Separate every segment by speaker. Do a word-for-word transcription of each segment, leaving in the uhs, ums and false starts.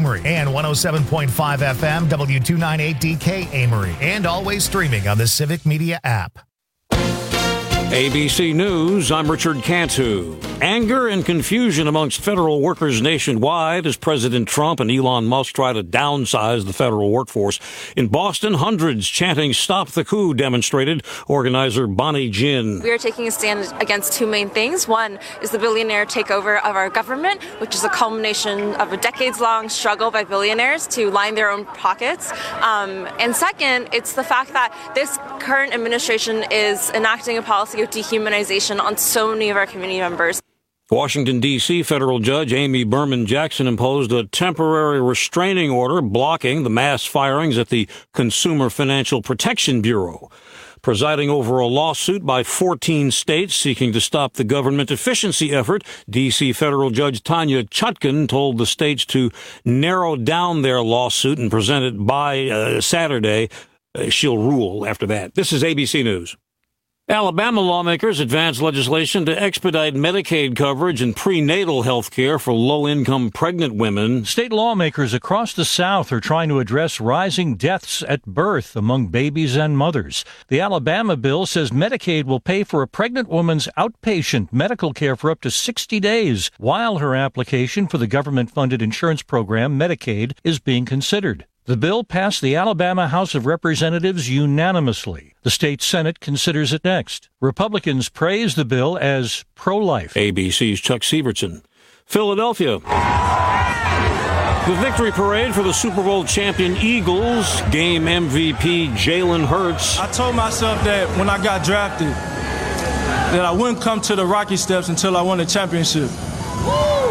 Speaker 1: Amory, and one oh seven point five F M W two ninety-eight D K Amory, and always streaming on the Civic Media app.
Speaker 2: A B C News, I'm Richard Cantu. Anger and confusion amongst federal workers nationwide as President Trump and Elon Musk try to downsize the federal workforce. In Boston, hundreds chanting "Stop the Coup" demonstrated. Organizer Bonnie Jin.
Speaker 3: We are taking a stand against two main things. One is the billionaire takeover of our government, which is a culmination of a decades-long struggle by billionaires to line their own pockets. Um, and second, it's the fact that this current administration is enacting a policy of dehumanization on so many of our community members.
Speaker 2: Washington, D C federal judge Amy Berman Jackson imposed a temporary restraining order blocking the mass firings at the Consumer Financial Protection Bureau. Presiding over a lawsuit by fourteen states seeking to stop the government efficiency effort, D C federal judge Tanya Chutkan told the states to narrow down their lawsuit and present it by uh, Saturday. Uh, she'll rule after that. This is A B C News. Alabama lawmakers advanced legislation to expedite Medicaid coverage and prenatal health care for low-income pregnant women.
Speaker 4: State lawmakers across the South are trying to address rising deaths at birth among babies and mothers. The Alabama bill says Medicaid will pay for a pregnant woman's outpatient medical care for up to sixty days, while her application for the government-funded insurance program, Medicaid, is being considered. The bill passed the Alabama House of Representatives unanimously. The state Senate considers it next. Republicans praise the bill as pro-life.
Speaker 2: A B C's Chuck Sievertson. Philadelphia. The victory parade for the Super Bowl champion Eagles. Game M V P Jalen Hurts.
Speaker 5: I told myself that when I got drafted, that I wouldn't come to the Rocky Steps until I won the championship. Woo!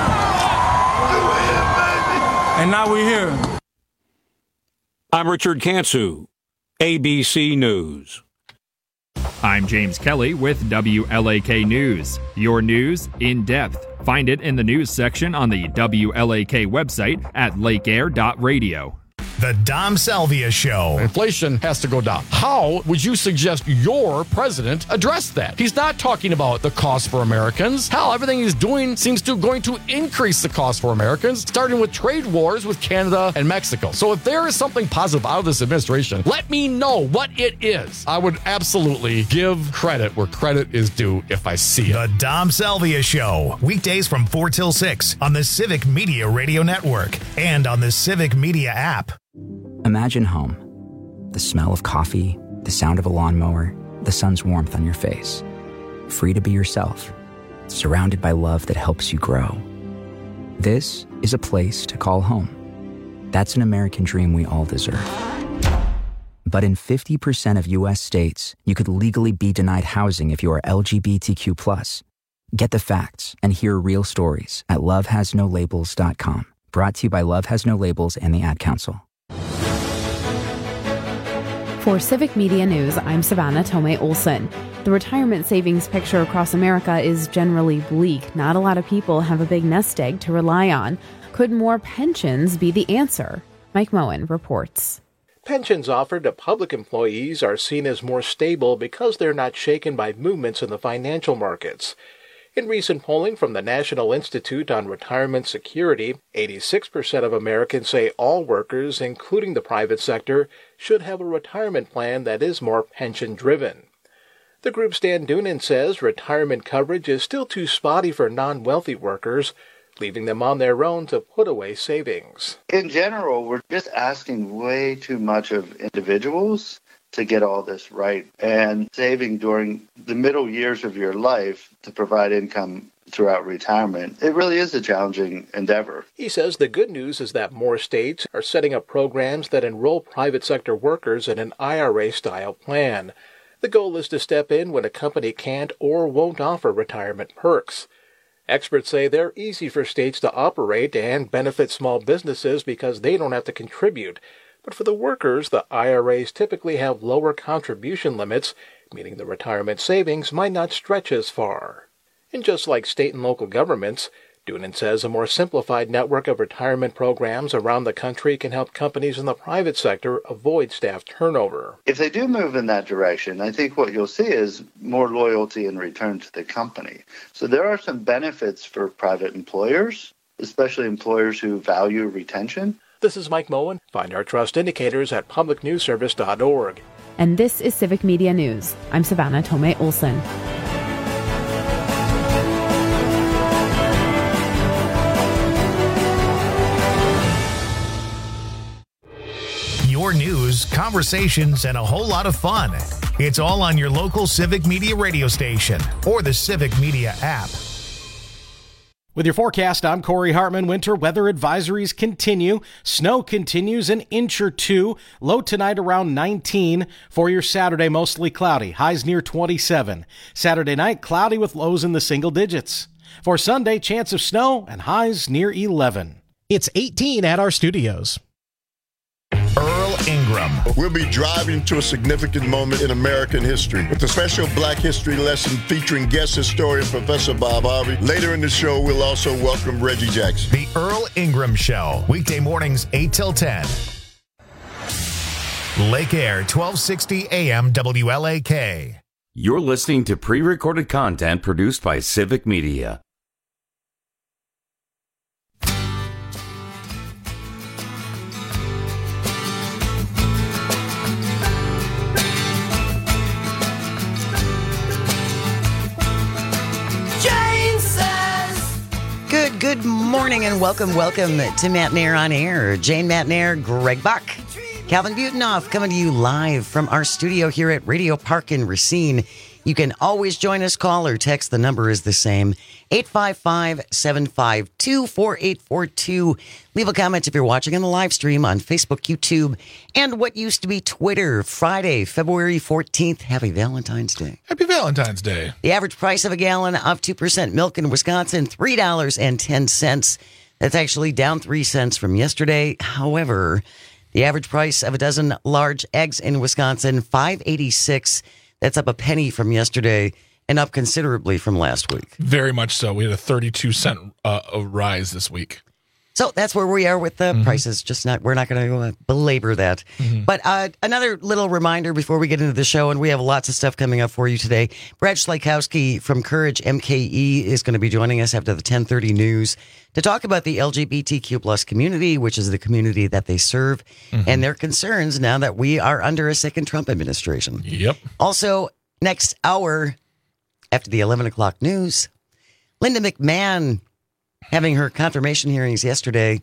Speaker 5: And now we're here.
Speaker 2: I'm Richard Cantu, A B C News.
Speaker 6: I'm James Kelly with W L A K News. Your news in depth. Find it in the news section on the W L A K website at lake air dot radio.
Speaker 1: The Dom Salvia Show.
Speaker 7: Inflation has to go down. How would you suggest your president address that? He's not talking about the cost for Americans. Hell, everything he's doing seems to going to increase the cost for Americans, starting with trade wars with Canada and Mexico. So if there is something positive out of this administration, let me know what it is. I would absolutely give credit where credit is due if I see it.
Speaker 1: The Dom Salvia Show. Weekdays from four till six on the Civic Media Radio Network and on the Civic Media app.
Speaker 8: Imagine home. The smell of coffee, the sound of a lawnmower, the sun's warmth on your face. Free to be yourself, surrounded by love that helps you grow. This is a place to call home. That's an American dream we all deserve. But in fifty percent of U S states, you could legally be denied housing if you are L G B T Q plus. Get the facts and hear real stories at love has no labels dot com. Brought to you by Love Has No Labels and the Ad Council.
Speaker 9: For Civic Media News, I'm Savannah Tomei Olson. The retirement savings picture across America is generally bleak. Not a lot of people have a big nest egg to rely on. Could more pensions be the answer? Mike Moen reports.
Speaker 10: Pensions offered to public employees are seen as more stable because they're not shaken by movements in the financial markets. In recent polling from the National Institute on Retirement Security, eighty-six percent of Americans say all workers, including the private sector, should have a retirement plan that is more pension-driven. The group's Dan Doonan says retirement coverage is still too spotty for non-wealthy workers, leaving them on their own to put away savings.
Speaker 11: In general, we're just asking way too much of individuals to get all this right, and saving during the middle years of your life to provide income throughout retirement, it really is a challenging endeavor.
Speaker 10: He says the good news is that more states are setting up programs that enroll private sector workers in an I R A-style plan. The goal is to step in when a company can't or won't offer retirement perks. Experts say they're easy for states to operate and benefit small businesses because they don't have to contribute. But for the workers, the I R As typically have lower contribution limits, meaning the retirement savings might not stretch as far. And just like state and local governments, Doonan says a more simplified network of retirement programs around the country can help companies in the private sector avoid staff turnover.
Speaker 11: If they do move in that direction, I think what you'll see is more loyalty in return to the company. So there are some benefits for private employers, especially employers who value retention.
Speaker 10: This is Mike Moen. Find our trust indicators at public news service dot org.
Speaker 9: And this is Civic Media News. I'm Savannah Tomei Olson.
Speaker 1: Your news, conversations, and a whole lot of fun. It's all on your local Civic Media radio station or the Civic Media app.
Speaker 12: With your forecast, I'm Corey Hartman. Winter weather advisories continue. Snow continues an inch or two. Low tonight around nineteen. For your Saturday, mostly cloudy. Highs near twenty-seven. Saturday night, cloudy with lows in the single digits. For Sunday, chance of snow and highs near eleven.
Speaker 13: It's eighteen at our studios.
Speaker 1: Earl Ingram.
Speaker 14: We'll be driving to a significant moment in American history with a special Black History lesson featuring guest historian Professor Bob Harvey. Later in the show, we'll also welcome Reggie Jackson.
Speaker 1: The Earl Ingram Show, weekday mornings eight till ten. Lake Air, twelve sixty A M W L A K.
Speaker 15: You're listening to pre-recorded content produced by Civic Media.
Speaker 16: Good, good morning and welcome, welcome to Matt Nair on Air. Jane Matt Nair, Greg Buck, Calvin Butenoff coming to you live from our studio here at Radio Park in Racine. You can always join us, call or text. The number is the same, eight five five, seven five two, four eight four two. Leave a comment if you're watching on the live stream on Facebook, YouTube, and what used to be Twitter. Friday, February fourteenth. Happy Valentine's Day.
Speaker 17: Happy Valentine's Day.
Speaker 16: The average price of a gallon of two percent milk in Wisconsin, three dollars and ten cents. That's actually down three cents from yesterday. However, the average price of a dozen large eggs in Wisconsin, five dollars and eighty-six cents. That's up a penny from yesterday and up considerably from last week.
Speaker 17: Very much so. We had a thirty-two cent uh, rise this week.
Speaker 16: So that's where we are with the mm-hmm. prices. Just not, we're not going to uh, belabor that. Mm-hmm. But uh, another little reminder before we get into the show, and we have lots of stuff coming up for you today. Brad Schlakowski from Courage M K E is going to be joining us after the ten thirty news to talk about the L G B T Q plus community, which is the community that they serve, mm-hmm. and their concerns now that we are under a second Trump administration.
Speaker 17: Yep.
Speaker 16: Also, next hour, after the eleven o'clock news, Linda McMahon having her confirmation hearings yesterday.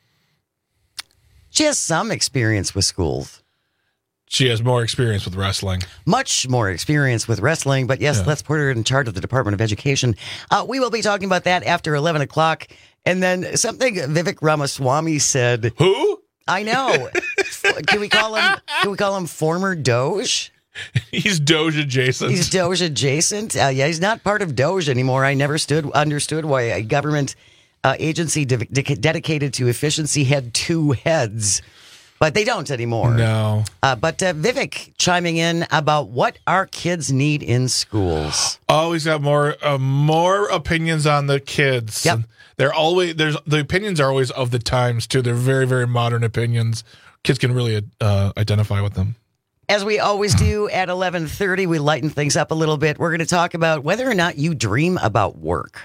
Speaker 16: She has some experience with schools.
Speaker 17: She has more experience with wrestling.
Speaker 16: Much more experience with wrestling, but yes, yeah. let's put her in charge of the Department of Education. Uh, we will be talking about that after eleven o'clock. And then something Vivek Ramaswamy said.
Speaker 17: Who?
Speaker 16: I know. Can we call him, can we call him former Doge?
Speaker 17: He's Doge adjacent.
Speaker 16: He's Doge adjacent. Uh, yeah, he's not part of Doge anymore. I never stood understood why a government uh, agency de- de- dedicated to efficiency had two heads, but they don't anymore.
Speaker 17: No.
Speaker 16: Uh, but uh, Vivek chiming in about what our kids need in schools.
Speaker 17: Always got more uh, more opinions on the kids.
Speaker 16: Yep.
Speaker 17: They're always there's the opinions are always of the times too. They're very very modern opinions. Kids can really uh, identify with them.
Speaker 16: As we always do at eleven thirty, we lighten things up a little bit. We're going to talk about whether or not you dream about work.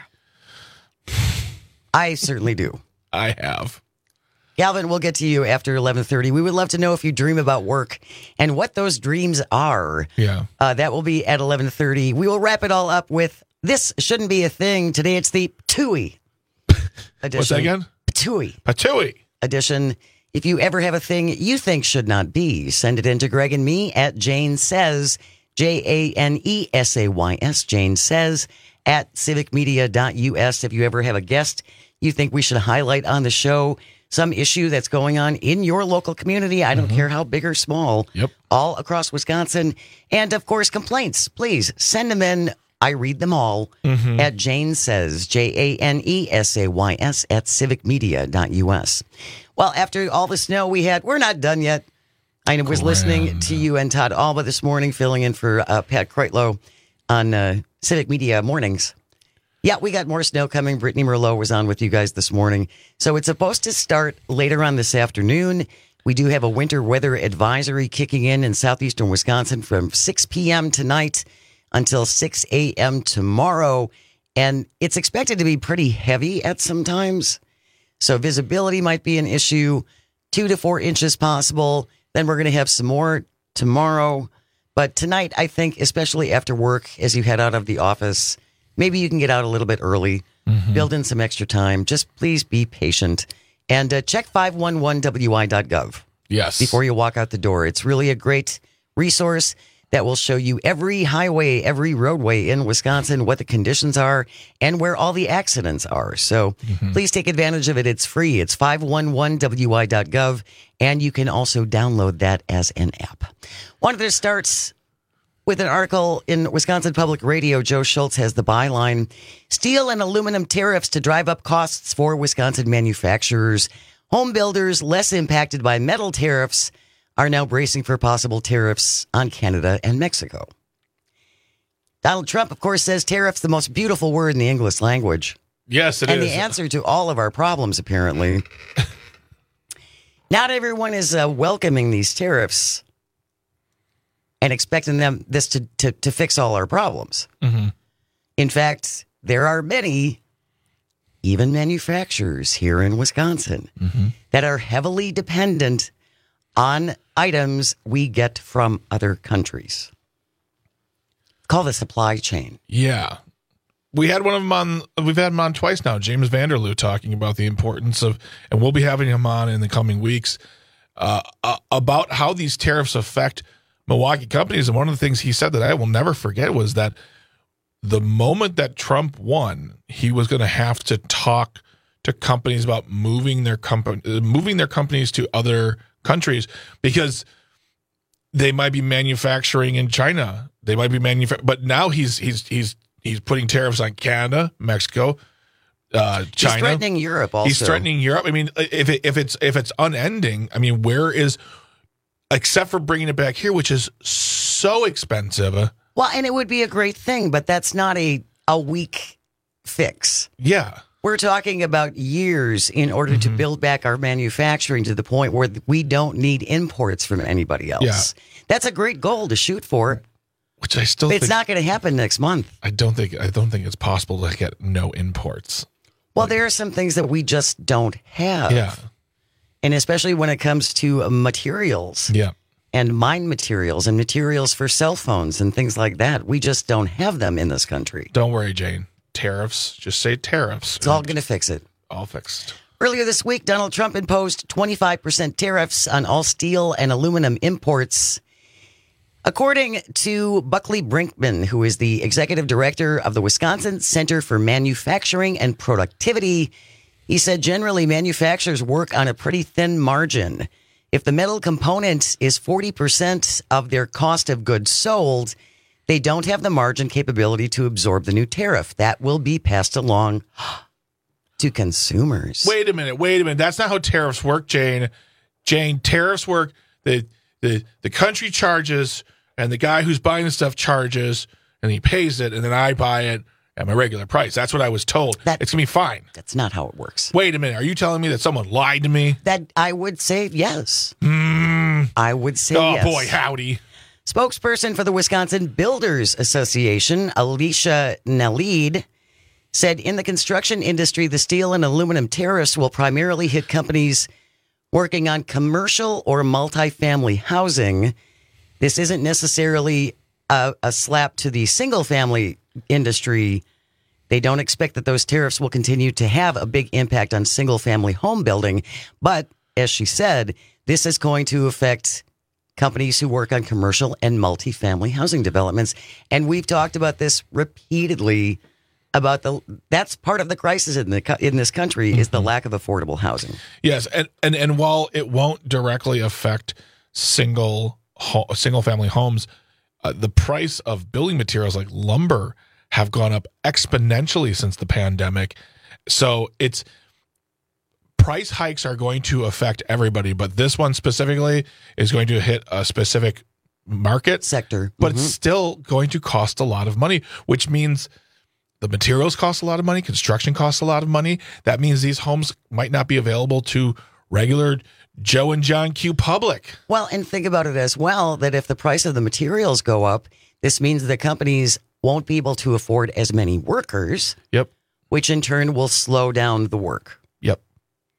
Speaker 16: I certainly do.
Speaker 17: I have.
Speaker 16: Galvin, we'll get to you after eleven thirty. We would love to know if you dream about work and what those dreams are.
Speaker 17: Yeah.
Speaker 16: Uh, that will be at eleven thirty. We will wrap it all up with This Shouldn't Be a Thing. Today it's the Patooey edition.
Speaker 17: What's that again?
Speaker 16: Patooey.
Speaker 17: Patooey.
Speaker 16: Edition. If you ever have a thing you think should not be, send it in to Greg and me at Jane Says, J A N E S A Y S, Jane Says, at civic media dot U S. If you ever have a guest you think we should highlight on the show, some issue that's going on in your local community, I don't mm-hmm. care how big or small,
Speaker 17: yep.
Speaker 16: all across Wisconsin. And, of course, complaints, please send them in. I read them all mm-hmm. at Jane Says, J A N E S A Y S, at civic media dot U S. Well, after all the snow we had, we're not done yet. I was Grand. listening to you and Todd Alba this morning, filling in for uh, Pat Kreitlow on uh, Civic Media Mornings. Yeah, we got more snow coming. Brittany Merlot was on with you guys this morning. So it's supposed to start later on this afternoon. We do have a winter weather advisory kicking in in southeastern Wisconsin from six p.m. tonight until six a.m. tomorrow. And it's expected to be pretty heavy at some times. So visibility might be an issue. Two to four inches possible. Then we're going to have some more tomorrow. But tonight, I think, especially after work, as you head out of the office, maybe you can get out a little bit early, mm-hmm. build in some extra time. Just please be patient. And uh, check five one one W I dot gov.
Speaker 17: Yes.
Speaker 16: Before you walk out the door. It's really a great resource that will show you every highway, every roadway in Wisconsin, what the conditions are, and where all the accidents are. So mm-hmm. please take advantage of it. It's free. It's five one one W I dot gov, and you can also download that as an app. One of their starts with an article in Wisconsin Public Radio. Joe Schultz has the byline, steel and aluminum tariffs to drive up costs for Wisconsin manufacturers. Home builders less impacted by metal tariffs are now bracing for possible tariffs on Canada and Mexico. Donald Trump, of course, says tariffs the most beautiful word in the English language.
Speaker 17: Yes, it
Speaker 16: and
Speaker 17: is.
Speaker 16: And the answer to all of our problems, apparently. Not everyone is uh, welcoming these tariffs and expecting them this to, to, to fix all our problems.
Speaker 17: Mm-hmm.
Speaker 16: In fact, there are many, even manufacturers here in Wisconsin,
Speaker 17: mm-hmm.
Speaker 16: that are heavily dependent on items we get from other countries. It's called the supply chain.
Speaker 17: Yeah. We had one of them on, we've had him on twice now, James Vanderloo, talking about the importance of, and we'll be having him on in the coming weeks, uh, uh, about how these tariffs affect Milwaukee companies. And one of the things he said that I will never forget was that the moment that Trump won, he was going to have to talk to companies about moving their company, moving their companies to other countries because they might be manufacturing in China. They might be manufacturing, but now he's he's he's he's putting tariffs on Canada, Mexico, uh, China.
Speaker 16: He's threatening Europe also.
Speaker 17: He's threatening Europe. I mean, if it, if it's if it's unending, I mean, where is, except for bringing it back here, which is so expensive.
Speaker 16: Well, and it would be a great thing, but that's not a a weak fix.
Speaker 17: Yeah.
Speaker 16: We're talking about years in order mm-hmm. to build back our manufacturing to the point where we don't need imports from anybody else.
Speaker 17: Yeah.
Speaker 16: That's a great goal to shoot for.
Speaker 17: Which I still
Speaker 16: but
Speaker 17: think,
Speaker 16: it's not going to happen next month.
Speaker 17: I don't think I don't think it's possible to get no imports.
Speaker 16: Well, like, there are some things that we just don't have.
Speaker 17: Yeah.
Speaker 16: And especially when it comes to materials.
Speaker 17: Yeah.
Speaker 16: And mine materials and materials for cell phones and things like that. We just don't have them in this country.
Speaker 17: Don't worry, Jane. Tariffs. Just say tariffs.
Speaker 16: It's all going to fix it.
Speaker 17: All fixed.
Speaker 16: Earlier this week, Donald Trump imposed twenty-five percent tariffs on all steel and aluminum imports. According to Buckley Brinkman, who is the executive director of the Wisconsin Center for Manufacturing and Productivity, he said generally manufacturers work on a pretty thin margin. If the metal component is forty percent of their cost of goods sold, they don't have the margin capability to absorb the new tariff. That will be passed along to consumers.
Speaker 17: Wait a minute. Wait a minute. That's not how tariffs work, Jane. Jane, tariffs work. The the the country charges, and the guy who's buying the stuff charges, and he pays it, and then I buy it at my regular price. That's what I was told. That, it's going to be fine.
Speaker 16: That's not how it works.
Speaker 17: Wait a minute. Are you telling me that someone lied to me?
Speaker 16: That I would say yes.
Speaker 17: Mm.
Speaker 16: I would say
Speaker 17: oh,
Speaker 16: yes.
Speaker 17: Oh, boy, howdy.
Speaker 16: Spokesperson for the Wisconsin Builders Association, Alicia Nalid, said in the construction industry, the steel and aluminum tariffs will primarily hit companies working on commercial or multifamily housing. This isn't necessarily a, a slap to the single-family industry. They don't expect that those tariffs will continue to have a big impact on single-family home building. But, as she said, this is going to affect companies who work on commercial and multifamily housing developments. And we've talked about this repeatedly about the that's part of the crisis in the in this country mm-hmm. is the lack of affordable housing.
Speaker 17: Yes, and and, and while it won't directly affect single ho- single family homes, uh, the price of building materials like lumber have gone up exponentially since the pandemic. So it's price hikes are going to affect everybody, but this one specifically is going to hit a specific market
Speaker 16: sector,
Speaker 17: but
Speaker 16: mm-hmm.
Speaker 17: it's still going to cost a lot of money, which means the materials cost a lot of money. Construction costs a lot of money. That means these homes might not be available to regular Joe and John Q public.
Speaker 16: Well, and think about it as well, that if the price of the materials go up, this means the companies won't be able to afford as many workers.
Speaker 17: Yep.
Speaker 16: Which in turn will slow down the work.
Speaker 17: Yep.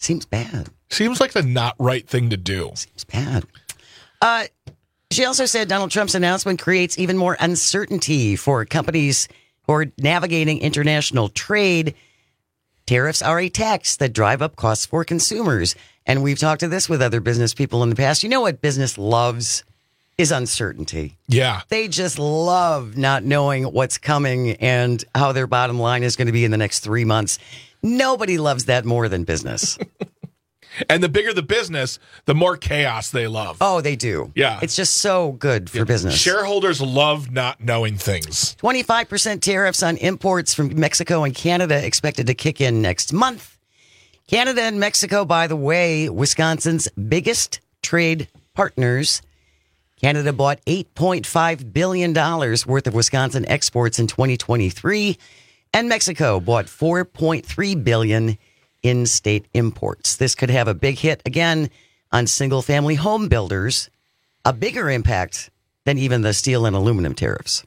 Speaker 16: Seems bad.
Speaker 17: Seems like the not right thing to do.
Speaker 16: Seems bad. Uh, she also said Donald Trump's announcement creates even more uncertainty for companies who are navigating international trade. Tariffs are a tax that drive up costs for consumers. And we've talked to this with other business people in the past. You know what business loves is uncertainty.
Speaker 17: Yeah.
Speaker 16: They just love not knowing what's coming and how their bottom line is going to be in the next three months. Nobody loves that more than business.
Speaker 17: And the bigger the business, the more chaos they love.
Speaker 16: Oh, they do.
Speaker 17: Yeah.
Speaker 16: It's just so good for
Speaker 17: yeah.
Speaker 16: business.
Speaker 17: Shareholders love not knowing things.
Speaker 16: twenty-five percent tariffs on imports from Mexico and Canada expected to kick in next month. Canada and Mexico, by the way, Wisconsin's biggest trade partners. Canada bought eight point five billion dollars worth of Wisconsin exports in twenty twenty-three, and Mexico bought four point three billion dollars in-state imports. This could have a big hit, again, on single-family home builders, a bigger impact than even the steel and aluminum tariffs.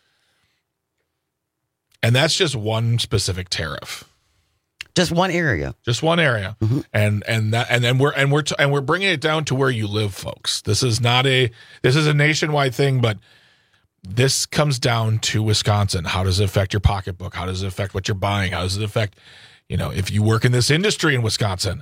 Speaker 17: And that's just one specific tariff.
Speaker 16: Just one area.
Speaker 17: Just one area. Mm-hmm. And and that and then we're and we're t- and we're bringing it down to where you live, folks. This is not a this is a nationwide thing, but this comes down to Wisconsin. How does it affect your pocketbook? How does it affect what you're buying? How does it affect, you know, if you work in this industry in Wisconsin?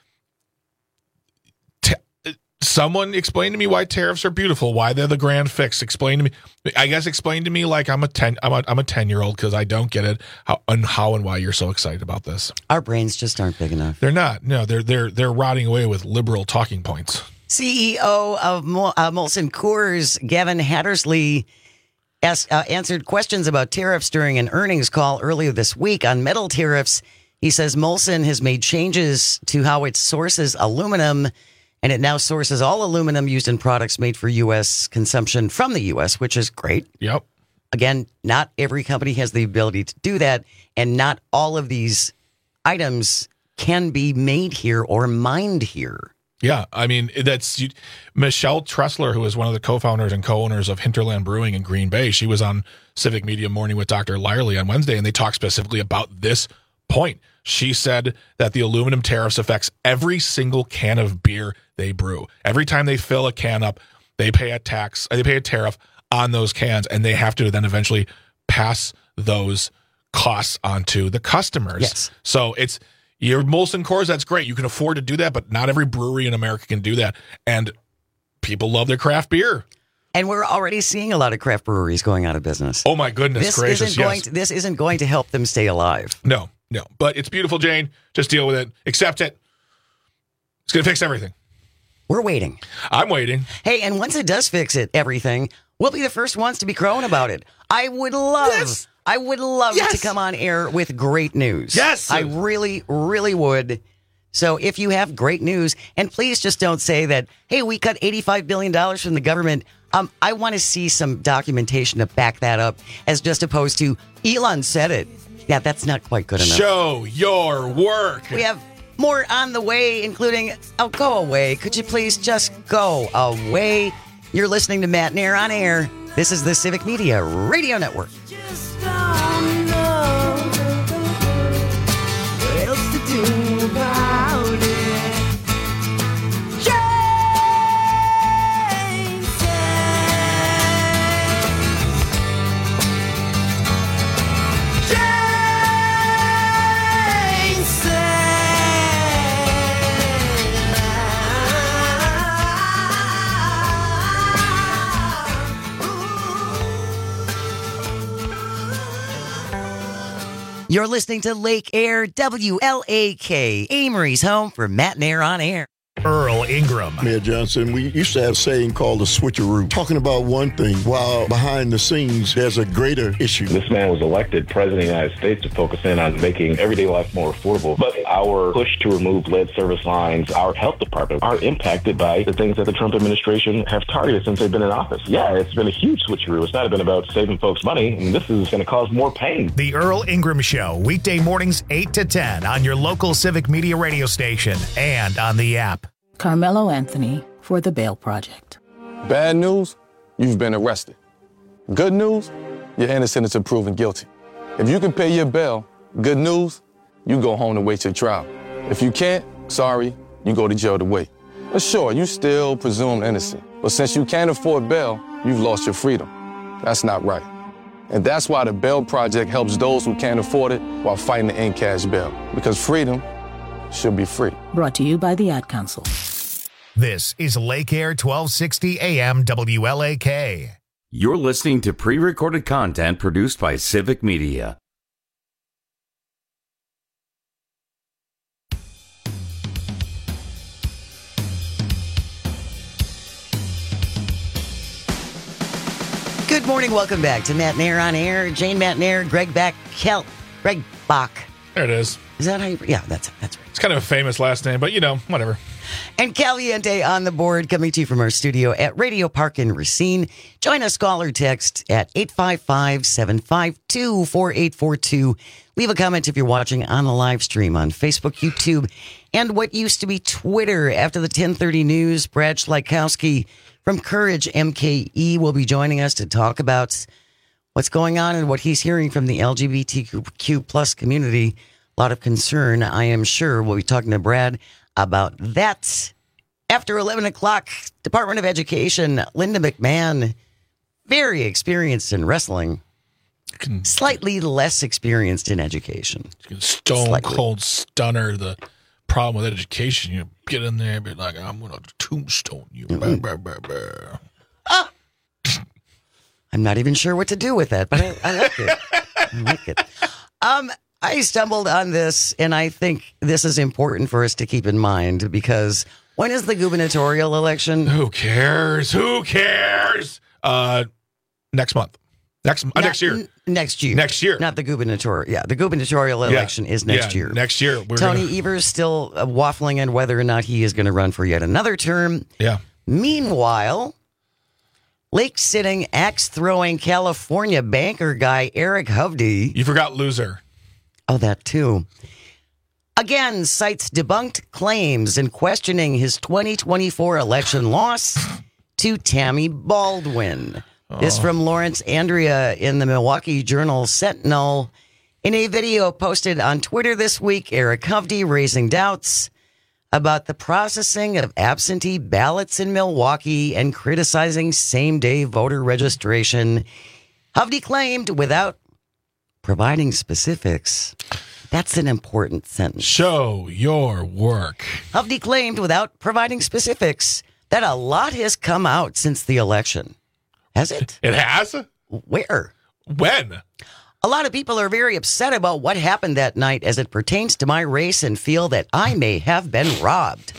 Speaker 17: T- someone explain to me why tariffs are beautiful, why they're the grand fix. Explain to me. I guess explain to me like I'm a ten. I'm a I'm a ten year old because I don't get it. How and how and why you're so excited about this?
Speaker 16: Our brains just aren't big enough.
Speaker 17: They're not. No, they're they're they're rotting away with liberal talking points.
Speaker 16: C E O of Mol- uh, Molson Coors, Gavin Hattersley, asked, uh, answered questions about tariffs during an earnings call earlier this week on metal tariffs. He says Molson has made changes to how it sources aluminum, and it now sources all aluminum used in products made for U S consumption from the U S, which is great.
Speaker 17: Yep.
Speaker 16: Again, not every company has the ability to do that, and not all of these items can be made here or mined here.
Speaker 17: Yeah, I mean, that's you, Michelle Tressler, who is one of the co-founders and co-owners of Hinterland Brewing in Green Bay. She was on Civic Media Morning with Doctor Lyerly on Wednesday, and they talked specifically about this point. She said that the aluminum tariffs affects every single can of beer they brew. Every time they fill a can up, they pay a tax, they pay a tariff on those cans, and they have to then eventually pass those costs onto the customers.
Speaker 16: Yes.
Speaker 17: So it's your Molson Coors, that's great. You can afford to do that, but not every brewery in America can do that. And people love their craft beer.
Speaker 16: And we're already seeing a lot of craft breweries going out of business.
Speaker 17: Oh my goodness
Speaker 16: this
Speaker 17: gracious!
Speaker 16: Isn't going
Speaker 17: yes.
Speaker 16: to, this isn't going to help them stay alive.
Speaker 17: No, no. But it's beautiful, Jane. Just deal with it. Accept it. It's going to fix everything.
Speaker 16: We're waiting.
Speaker 17: I'm waiting.
Speaker 16: Hey, and once it does fix it, everything, we'll be the first ones to be crowing about it. I would love, yes. I would love yes. to come on air with great news.
Speaker 17: Yes.
Speaker 16: I really, really would. So if you have great news, and please just don't say that, hey, we cut eighty-five billion dollars from the government. Um, I want to see some documentation to back that up, as just opposed to Elon said it. Yeah, that's not quite good enough.
Speaker 17: Show your work.
Speaker 16: We have more on the way, including, oh, go away. Could you please just go away? You're listening to Matt Nair on Air. This is the Civic Media Radio Network.
Speaker 18: Just don't know what else to do about it. Jane said, Jane
Speaker 16: You're listening to Lake Air, W L A K, Amory's home for Matt Nair on Air.
Speaker 1: Earl Ingram.
Speaker 14: Mayor Johnson, we used to have a saying called the switcheroo, talking about one thing while behind the scenes there's a greater issue.
Speaker 19: This man was elected president of the United States to focus in on making everyday life more affordable. But our push to remove lead service lines, our health department, are impacted by the things that the Trump administration have targeted since they've been in office. Yeah, it's been a huge switcheroo. It's not been about saving folks money, and this is going to cause more pain.
Speaker 1: The Earl Ingram Show, weekday mornings eight to ten on your local Civic Media radio station and on the app.
Speaker 20: Carmelo Anthony for the Bail Project.
Speaker 21: Bad news, you've been arrested. Good news, you're innocent until proven guilty. If you can pay your bail, good news, you go home to wait your trial. If you can't, Sorry, you go to jail to wait. But sure, you still presumed innocent. But since you can't afford bail, you've lost your freedom. That's not right. And that's why the Bail Project helps those who can't afford it while fighting to end cash bail. Because freedom should be free.
Speaker 20: Brought to you by the Ad Council.
Speaker 1: This is Lake Air twelve sixty A M W L A K.
Speaker 15: You're listening to pre-recorded content produced by Civic Media.
Speaker 16: Good morning. Welcome back to Matt Nair on Air. Jane Matt Nair, Greg Back, Kel, Greg Bach.
Speaker 17: There it is.
Speaker 16: Is that how you? Yeah, that's that's right.
Speaker 17: It's kind of a famous last name, but you know, whatever.
Speaker 16: And Caliente on the board, coming to you from our studio at Radio Park in Racine. Join us, call or text at eight five five, seven five two, four eight four two. Leave a comment if you're watching on the live stream on Facebook, YouTube, and what used to be Twitter. After the ten thirty news, Brad Schleikowski from Courage M K E will be joining us to talk about what's going on and what he's hearing from the L G B T Q plus community. A lot of concern, I am sure. We'll be talking to Brad about that. After eleven o'clock, Department of Education, Linda McMahon, very experienced in wrestling, slightly less experienced in education.
Speaker 17: Stone
Speaker 16: Slightly.
Speaker 17: cold stunner. The problem with education, you get in there and be like, I'm going to tombstone you.
Speaker 16: Mm-hmm.
Speaker 17: Bah, bah, bah, bah.
Speaker 16: Ah! I'm not even sure what to do with that, but I, I like it. I like it. Um, I stumbled on this, and I think this is important for us to keep in mind because when is the gubernatorial election?
Speaker 17: Who cares? Who cares? Uh, next month. Next uh,
Speaker 16: Not-
Speaker 17: next year.
Speaker 16: n- next year.
Speaker 17: Next year.
Speaker 16: Not the gubernatorial. Yeah, the gubernatorial election
Speaker 17: Yeah.
Speaker 16: is next
Speaker 17: Yeah,
Speaker 16: year.
Speaker 17: Next year. We're
Speaker 16: Tony
Speaker 17: gonna,
Speaker 16: Evers still uh, waffling on whether or not he is going to run for yet another term.
Speaker 17: Yeah.
Speaker 16: Meanwhile, lake-sitting, axe-throwing California banker guy Eric Hovde.
Speaker 17: You forgot loser.
Speaker 16: Oh, that too. Again, cites debunked claims in questioning his twenty twenty-four election loss to Tammy Baldwin. This
Speaker 17: Oh.
Speaker 16: from Lawrence Andrea in the Milwaukee Journal Sentinel. In a video posted on Twitter this week, Eric Hovde raising doubts about the processing of absentee ballots in Milwaukee and criticizing same-day voter registration. Hovde claimed without providing specifics. That's an important sentence.
Speaker 17: Show your work.
Speaker 16: Hovde claimed without providing specifics that a lot has come out since the election. Has it?
Speaker 17: It has?
Speaker 16: Where?
Speaker 17: When?
Speaker 16: A lot of people are very upset about what happened that night as it pertains to my race and feel that I may have been robbed.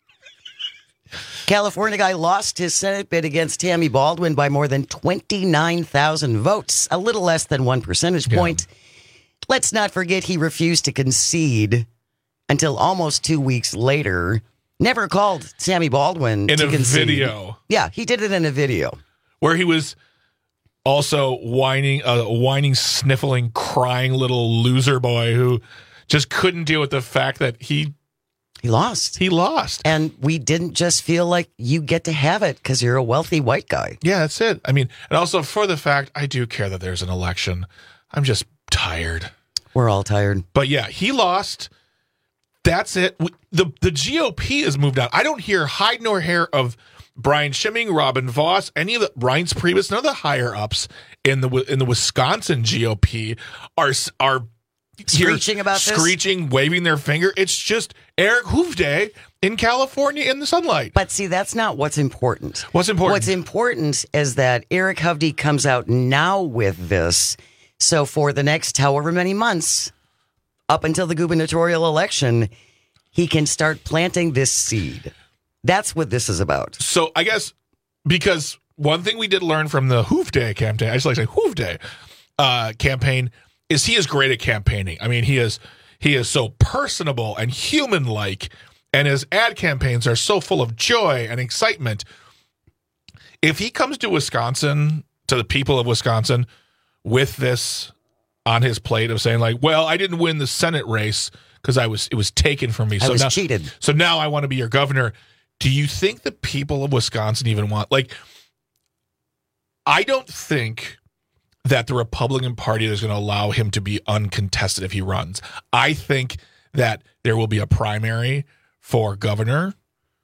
Speaker 16: California guy lost his Senate bid against Tammy Baldwin by more than twenty-nine thousand votes, a little less than one percentage point. Yeah. Let's not forget he refused to concede until almost two weeks later. Never called Tammy Baldwin
Speaker 17: In
Speaker 16: to
Speaker 17: a
Speaker 16: concede.
Speaker 17: video.
Speaker 16: Yeah, he did it in a video.
Speaker 17: Where he was also whining, a whining, sniffling, crying little loser boy who just couldn't deal with the fact that he
Speaker 16: He lost.
Speaker 17: He lost.
Speaker 16: And we didn't just feel like you get to have it because you're a wealthy white guy.
Speaker 17: Yeah, that's it. I mean, and also for the fact, I do care that there's an election. I'm just tired.
Speaker 16: We're all tired.
Speaker 17: But yeah, he lost. That's it. The the G O P has moved on. I don't hear hide nor hair of Brian Schimming, Robin Voss, any of the Reince Priebus, none of the higher ups in the in the Wisconsin G O P are are
Speaker 16: screeching about this,
Speaker 17: screeching, waving their finger. It's just Eric Hovde in California in the sunlight.
Speaker 16: But see, that's not what's important.
Speaker 17: What's important?
Speaker 16: What's important is that Eric Hovde comes out now with this. So for the next however many months, up until the gubernatorial election, he can start planting this seed. That's what this is about.
Speaker 17: So I guess because one thing we did learn from the Hovde campaign, I just like to say Hovde uh, campaign, is he is great at campaigning. I mean, he is he is so personable and human-like, and his ad campaigns are so full of joy and excitement. If he comes to Wisconsin, to the people of Wisconsin, with this on his plate of saying like, well, I didn't win the Senate race because I was it was taken from me.
Speaker 16: I
Speaker 17: So
Speaker 16: was
Speaker 17: now,
Speaker 16: cheated.
Speaker 17: So now I want to be your governor. Do you think the people of Wisconsin even want, like, I don't think that the Republican Party is going to allow him to be uncontested if he runs. I think that there will be a primary for governor,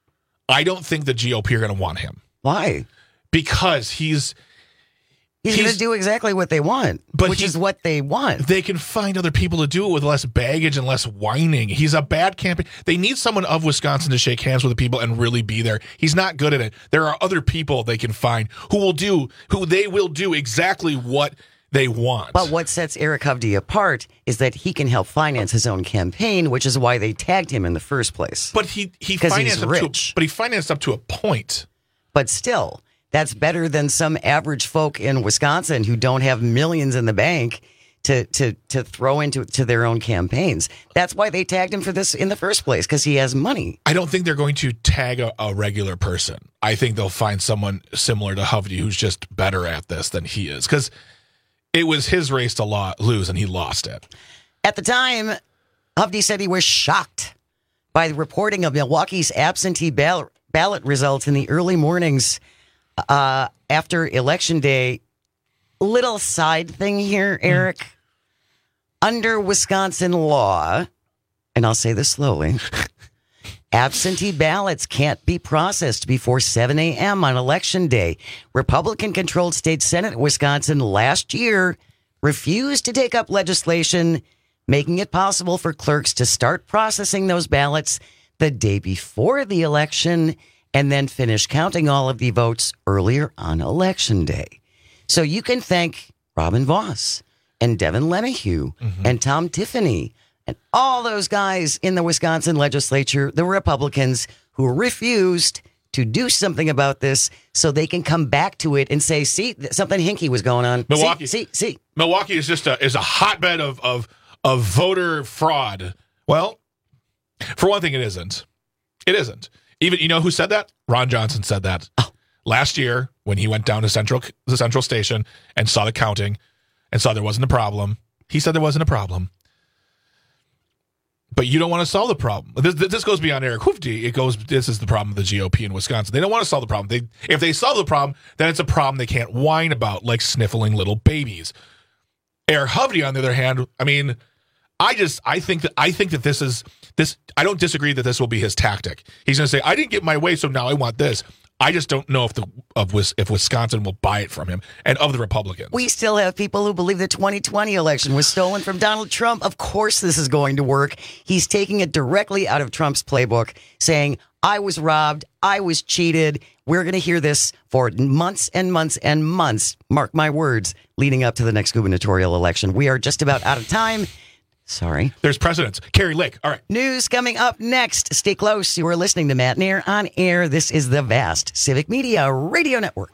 Speaker 17: I don't think the G O P are going to want him.
Speaker 16: Why?
Speaker 17: Because he's
Speaker 16: he's, he's going to do exactly what they want,
Speaker 17: but
Speaker 16: which
Speaker 17: he,
Speaker 16: is what they want.
Speaker 17: They can find other people to do it with less baggage and less whining. He's a bad campaign. They need someone of Wisconsin to shake hands with the people and really be there. He's not good at it. There are other people they can find who will do who they will do exactly what they want.
Speaker 16: But what sets Eric Hovde apart is that he can help finance his own campaign, which is why they tagged him in the first place.
Speaker 17: But he he
Speaker 16: 'Cause
Speaker 17: financed
Speaker 16: he's
Speaker 17: up
Speaker 16: rich.
Speaker 17: to, but he financed up to a point.
Speaker 16: But still, that's better than some average folk in Wisconsin who don't have millions in the bank to to to throw into to their own campaigns. That's why they tagged him for this in the first place, because he has money.
Speaker 17: I don't think they're going to tag a, a regular person. I think they'll find someone similar to Hovde who's just better at this than he is, because it was his race to lo- lose, and he lost it.
Speaker 16: At the time, Hovde said he was shocked by the reporting of Milwaukee's absentee ballot, ballot results in the early mornings uh, after Election Day. Little side thing here, Eric. Mm. Under Wisconsin law, and I'll say this slowly, absentee ballots can't be processed before seven a.m. on Election Day. Republican-controlled state Senate in Wisconsin last year refused to take up legislation making it possible for clerks to start processing those ballots the day before the election and then finish counting all of the votes earlier on Election Day. So you can thank Robin Voss and Devin LeMahieu mm-hmm. and Tom Tiffany and all those guys in the Wisconsin legislature, the Republicans who refused to do something about this so they can come back to it and say, see, something hinky was going on.
Speaker 17: Milwaukee,
Speaker 16: see, see, see.
Speaker 17: Milwaukee is just a, is a hotbed of, of, of voter fraud. Well, for one thing, it isn't. It isn't. Even, you know who said that? Ron Johnson said that oh. last year when he went down to Central, the Central Station and saw the counting and saw there wasn't a problem. He said there wasn't a problem. But you don't want to solve the problem. This, this goes beyond Eric Hovde. It goes. This is the problem of the G O P in Wisconsin. They don't want to solve the problem. They, if they solve the problem, then it's a problem they can't whine about, like sniffling little babies. Eric Hovde, on the other hand, I mean, I just, I think that, I think that this is this. I don't disagree that this will be his tactic. He's going to say, "I didn't get my way, so now I want this." I just don't know if the of if Wisconsin will buy it from him and of the Republicans.
Speaker 16: We still have people who believe the twenty twenty election was stolen from Donald Trump. Of course this is going to work. He's taking it directly out of Trump's playbook, saying, I was robbed, I was cheated. We're going to hear this for months and months and months, mark my words, leading up to the next gubernatorial election. We are just about out of time. Sorry.
Speaker 17: There's precedents. Carrie Lake. All right.
Speaker 16: News coming up next. Stay close. You are listening to Matt Nair on air. This is the Vast Civic Media Radio Network.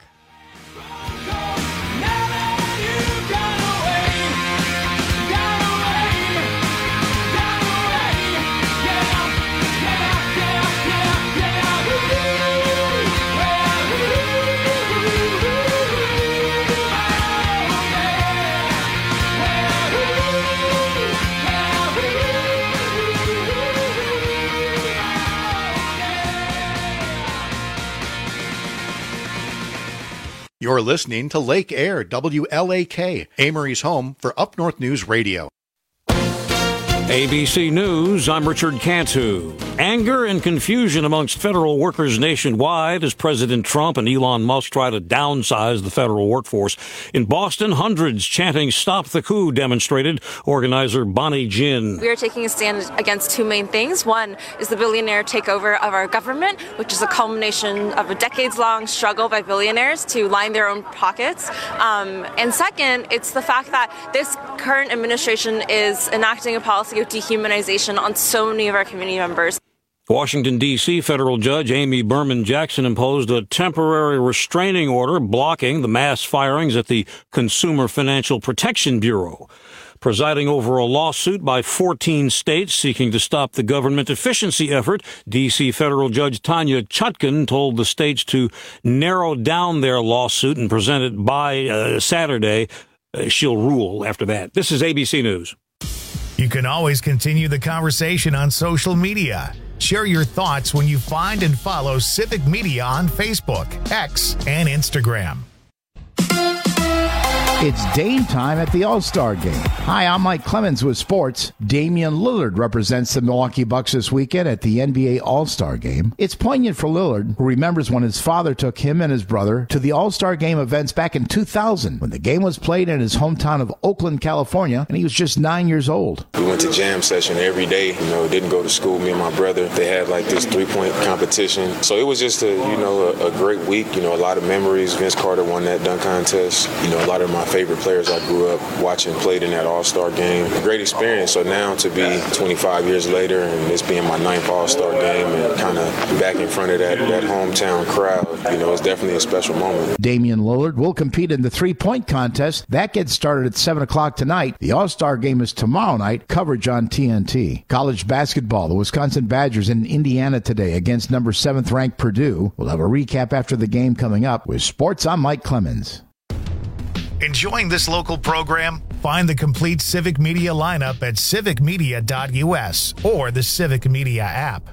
Speaker 3: You're listening to Lake Air, W L A K, Amory's home for Up North News Radio.
Speaker 2: A B C News, I'm Richard Cantu. Anger and confusion amongst federal workers nationwide as President Trump and Elon Musk try to downsize the federal workforce. In Boston, hundreds chanting Stop the Coup demonstrated. Organizer Bonnie Jin.
Speaker 22: We are taking a stand against two main things. One is the billionaire takeover of our government, which is a culmination of a decades-long struggle by billionaires to line their own pockets. Um, and second, it's the fact that this current administration is enacting a policy of dehumanization on so many of our community members.
Speaker 2: Washington, D C federal judge Amy Berman Jackson imposed a temporary restraining order blocking the mass firings at the Consumer Financial Protection Bureau. Presiding over a lawsuit by fourteen states seeking to stop the government efficiency effort, D C federal judge Tanya Chutkan told the states to narrow down their lawsuit and present it by uh, Saturday. Uh, she'll rule after that. This is A B C News.
Speaker 1: You can always continue the conversation on social media. Share your thoughts when you find and follow Civic Media on Facebook, X, and Instagram.
Speaker 4: It's Dame time at the All-Star Game. Hi, I'm Mike Clemens with sports. Damian Lillard represents the Milwaukee Bucks this weekend at the N B A All-Star Game. It's poignant for Lillard, who remembers when his father took him and his brother to the All-Star Game events back in two thousand, when the game was played in his hometown of Oakland, California, and he was just nine years old.
Speaker 5: We went to jam session every day, you know, didn't go to school, me and my brother. They had like this three-point competition. So it was just a, you know, a, a great week, you know, a lot of memories. Vince Carter won that dunk contest. You know, a lot of my favorite players I grew up watching played in that All-Star game. Great experience. So now to be twenty-five years later and this being my ninth All-Star game and kind of back in front of that, that hometown crowd, you know, it's definitely a special moment.
Speaker 4: Damian Lillard will compete in the three-point contest. That gets started at seven o'clock tonight. The All-Star game is tomorrow night. Coverage on T N T. College basketball. The Wisconsin Badgers in Indiana today against number seventh ranked Purdue. We'll have a recap after the game coming up. With sports, I'm Mike Clemens.
Speaker 1: Enjoying this local program? Find the complete Civic Media lineup at civic media dot u s or the Civic Media app.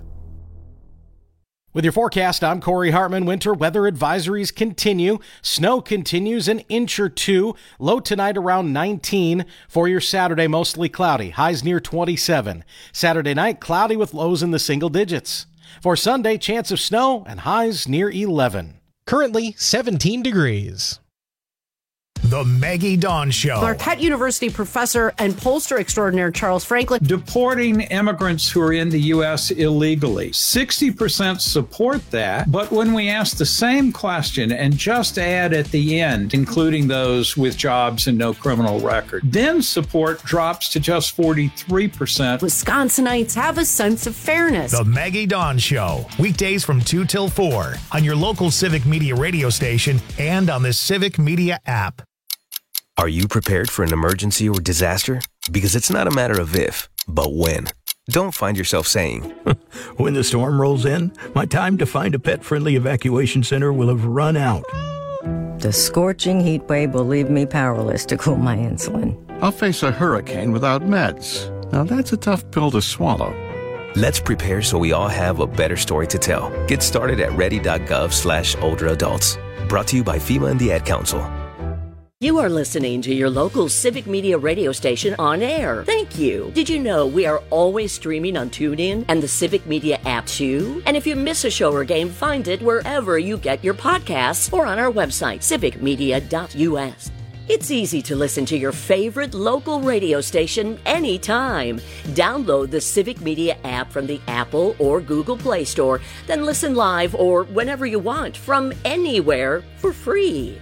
Speaker 12: With your forecast, I'm Corey Hartman. Winter weather advisories continue. Snow continues an inch or two. Low tonight around nineteen. For your Saturday, mostly cloudy. Highs near twenty-seven. Saturday night, cloudy with lows in the single digits. For Sunday, chance of snow and highs near eleven.
Speaker 13: Currently seventeen degrees.
Speaker 1: The Maggie Dawn Show.
Speaker 23: Marquette University professor and pollster extraordinaire Charles Franklin.
Speaker 24: Deporting immigrants who are in the U S illegally. sixty percent support that, but when we ask the same question and just add at the end, including those with jobs and no criminal record, then support drops to just forty-three percent.
Speaker 23: Wisconsinites have a sense of fairness.
Speaker 1: The Maggie Dawn Show. Weekdays from two till four on your local Civic Media radio station and on the Civic Media app.
Speaker 25: Are you prepared for an emergency or disaster? Because it's not a matter of if, but when. Don't find yourself saying,
Speaker 26: when the storm rolls in, my time to find a pet-friendly evacuation center will have run out.
Speaker 27: The scorching heat wave will leave me powerless to cool my insulin.
Speaker 28: I'll face a hurricane without meds. Now that's a tough pill to swallow.
Speaker 25: Let's prepare so we all have a better story to tell. Get started at ready.gov slash older adults. Brought to you by FEMA and the Ad Council.
Speaker 29: You are listening to your local Civic Media radio station on air. Thank you. Did you know we are always streaming on TuneIn and the Civic Media app too? And if you miss a show or game, find it wherever you get your podcasts or on our website, civic media dot u s. It's easy to listen to your favorite local radio station anytime. Download the Civic Media app from the Apple or Google Play Store, then listen live or whenever you want from anywhere for free.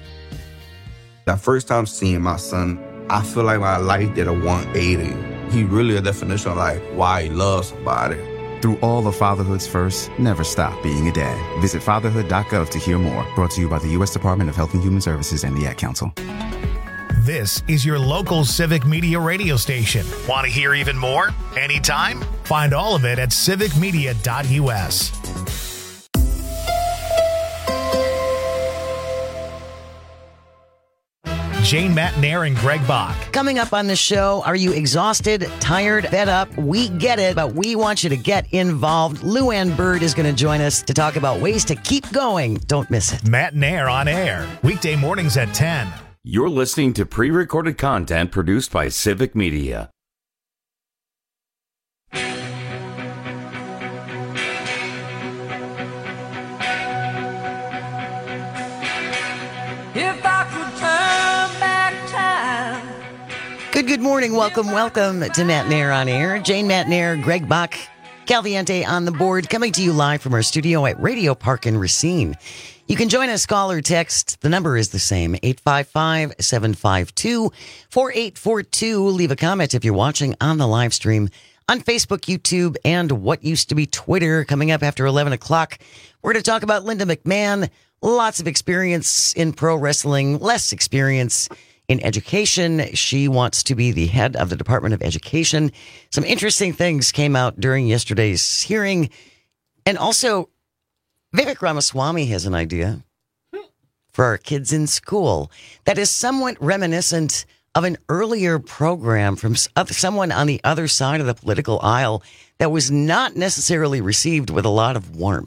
Speaker 30: The first time seeing my son, I feel like my life did a one eighty. He really a definition of like why he loves somebody.
Speaker 31: Through all of fatherhood's first, never stop being a dad. Visit fatherhood dot gov to hear more. Brought to you by the U S Department of Health and Human Services and the Ad Council.
Speaker 1: This is your local Civic Media radio station. Want to hear even more? Anytime? Find all of it at civic media dot u s. Jane Matnair and Greg Bach.
Speaker 16: Coming up on the show, are you exhausted, tired, fed up? We get it, but we want you to get involved. Lou Ann Bird is going to join us to talk about ways to keep going. Don't miss it.
Speaker 1: Matnair on air, weekday mornings at ten.
Speaker 15: You're listening to pre-recorded content produced by Civic Media.
Speaker 18: If I could turn back time.
Speaker 16: Good, good morning. Welcome, welcome to Matnair on Air. Jane Matnair, Greg Bach, Calviente on the board, coming to you live from our studio at Radio Park in Racine. You can join us, call or text. The number is the same, eight five five, seven five two, four eight four two. Leave a comment if you're watching on the live stream on Facebook, YouTube, and what used to be Twitter. Coming up after eleven o'clock, we're going to talk about Linda McMahon. Lots of experience in pro wrestling, less experience in education. She wants to be the head of the Department of Education. Some interesting things came out during yesterday's hearing. And also, Vivek Ramaswamy has an idea for our kids in school that is somewhat reminiscent of an earlier program from someone on the other side of the political aisle that was not necessarily received with a lot of warmth.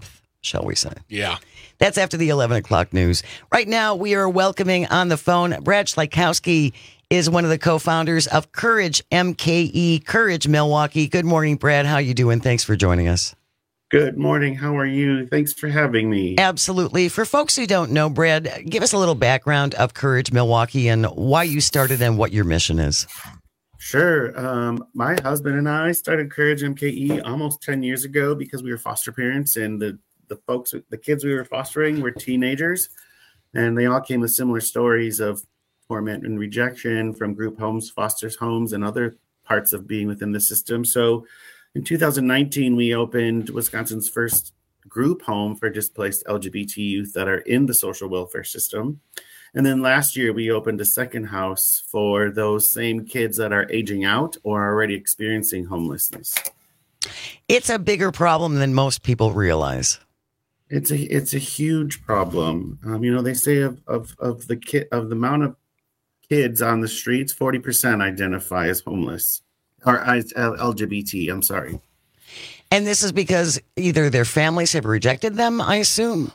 Speaker 16: shall we say.
Speaker 6: Yeah.
Speaker 16: That's after the eleven o'clock news. Right now, we are welcoming on the phone Brad Schleikowski is one of the co-founders of Courage M K E, Courage Milwaukee. Good morning, Brad. How you doing? Thanks for joining us.
Speaker 7: Good morning. How are you? Thanks for having me.
Speaker 16: Absolutely. For folks who don't know, Brad, give us a little background of Courage Milwaukee and why you started and what your mission is.
Speaker 7: Sure. Um, my husband and I started Courage M K E almost ten years ago because we were foster parents, and the, the folks, the kids we were fostering were teenagers, and they all came with similar stories of torment and rejection from group homes, foster homes, and other parts of being within the system. So in two thousand nineteen, we opened Wisconsin's first group home for displaced L G B T youth that are in the social welfare system. And then last year, we opened a second house for those same kids that are aging out or already experiencing homelessness.
Speaker 16: It's a bigger problem than most people realize.
Speaker 7: It's a it's a huge problem. Um, you know, they say of of of the kid of the amount of kids on the streets, forty percent identify as homeless or as L G B T. I'm sorry.
Speaker 16: And this is because either their families have rejected them, I assume.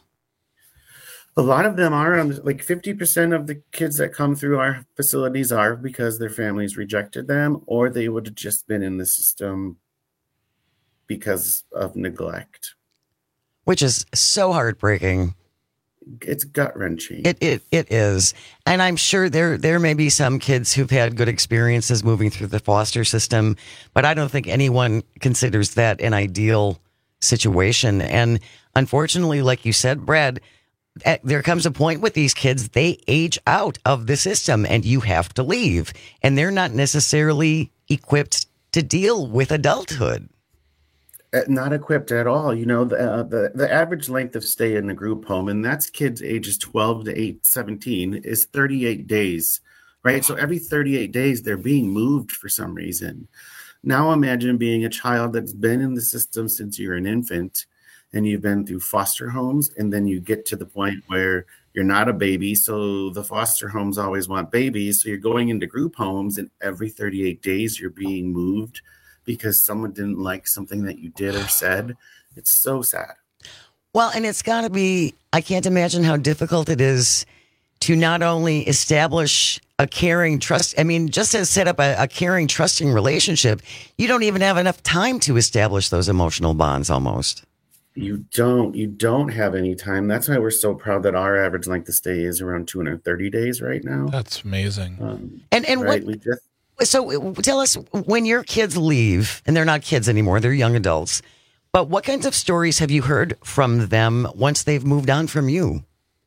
Speaker 7: A lot of them are, on like fifty percent of the kids that come through our facilities are because their families rejected them, or they would have just been in the system because of neglect.
Speaker 16: Which is so heartbreaking.
Speaker 7: It's gut-wrenching.
Speaker 16: It it it is. And I'm sure there there may be some kids who've had good experiences moving through the foster system, but I don't think anyone considers that an ideal situation. And unfortunately, like you said, Brad, there comes a point with these kids, they age out of the system and you have to leave. And they're not necessarily equipped to deal with adulthood.
Speaker 7: Not equipped at all. You know, the, uh, the the average length of stay in a group home, and that's kids ages twelve to eight, seventeen, is thirty-eight days, right? So every thirty-eight days, they're being moved for some reason. Now imagine being a child that's been in the system since you're an infant, and you've been through foster homes, and then you get to the point where you're not a baby, so the foster homes always want babies, so you're going into group homes, and every thirty-eight days you're being moved because someone didn't like something that you did or said. It's so sad.
Speaker 16: Well, and it's got to be, I can't imagine how difficult it is to not only establish a caring trust, I mean, just to set up a, a caring, trusting relationship, you don't even have enough time to establish those emotional bonds almost.
Speaker 7: You don't. You don't have any time. That's why we're so proud that our average length of stay is around two hundred thirty days right now.
Speaker 6: That's amazing.
Speaker 7: Um,
Speaker 16: and and
Speaker 7: right?
Speaker 16: what?
Speaker 7: We just,
Speaker 16: so tell us, when your kids leave, and they're not kids anymore, they're young adults, but what kinds of stories have you heard from them once they've moved on from you?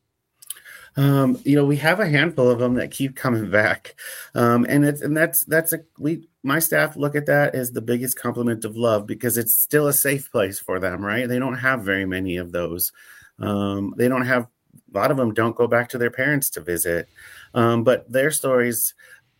Speaker 7: Um, you know, we have a handful of them that keep coming back, um, and it's and that's that's a we. My staff look at that as the biggest compliment of love because it's still a safe place for them, right? They don't have very many of those. Um, they don't have a lot of them don't go back to their parents to visit, um, but their stories.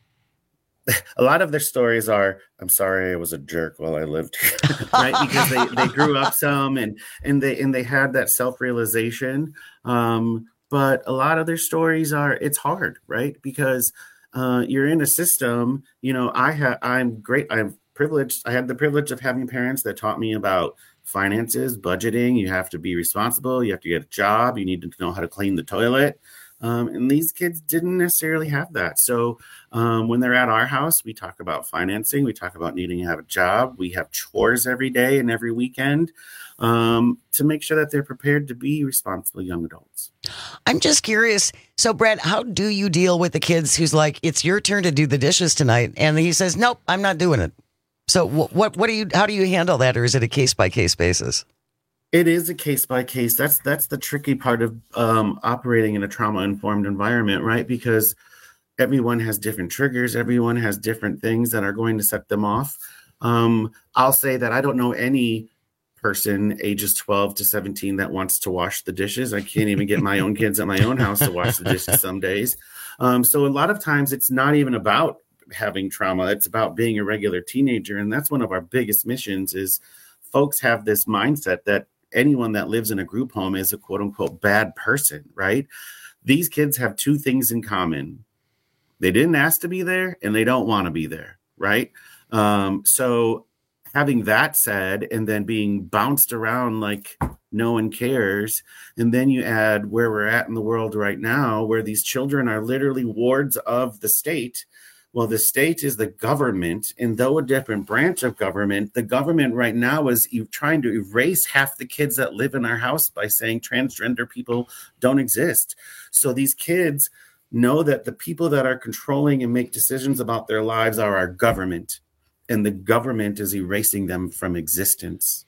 Speaker 7: A lot of their stories are, I'm sorry, I was a jerk while I lived here, right? Because they, they grew up some and and they and they had that self-realization. Um, but a lot of their stories are, it's hard, right? Because uh, you're in a system, you know, I have, I'm great. I'm privileged. I had the privilege of having parents that taught me about finances, budgeting. You have to be responsible. You have to get a job. You need to know how to clean the toilet. Um, and these kids didn't necessarily have that. So um, when they're at our house, we talk about financing. We talk about needing to have a job. We have chores every day and every weekend um, to make sure that they're prepared to be responsible young adults.
Speaker 16: I'm just curious. So, Brad, how do you deal with the kids who's like, it's your turn to do the dishes tonight? And he says, nope, I'm not doing it. So what, what, what do you, how do you handle that? Or is it a case by case basis?
Speaker 7: It is a case by case. That's that's the tricky part of um, operating in a trauma-informed environment, right? Because everyone has different triggers. Everyone has different things that are going to set them off. Um, I'll say that I don't know any person ages twelve to seventeen that wants to wash the dishes. I can't even get my own kids at my own house to wash the dishes some days. Um, so a lot of times it's not even about having trauma. It's about being a regular teenager. And that's one of our biggest missions is folks have this mindset that anyone that lives in a group home is a quote unquote bad person, right? These kids have two things in common. They didn't ask to be there and they don't want to be there, right? Um, so having that said, and then being bounced around like no one cares. And then you add where we're at in the world right now, where these children are literally wards of the state. Well, the state is the government, and though a different branch of government, the government right now is e- trying to erase half the kids that live in our house by saying transgender people don't exist. So these kids know that the people that are controlling and make decisions about their lives are our government, and the government is erasing them from existence.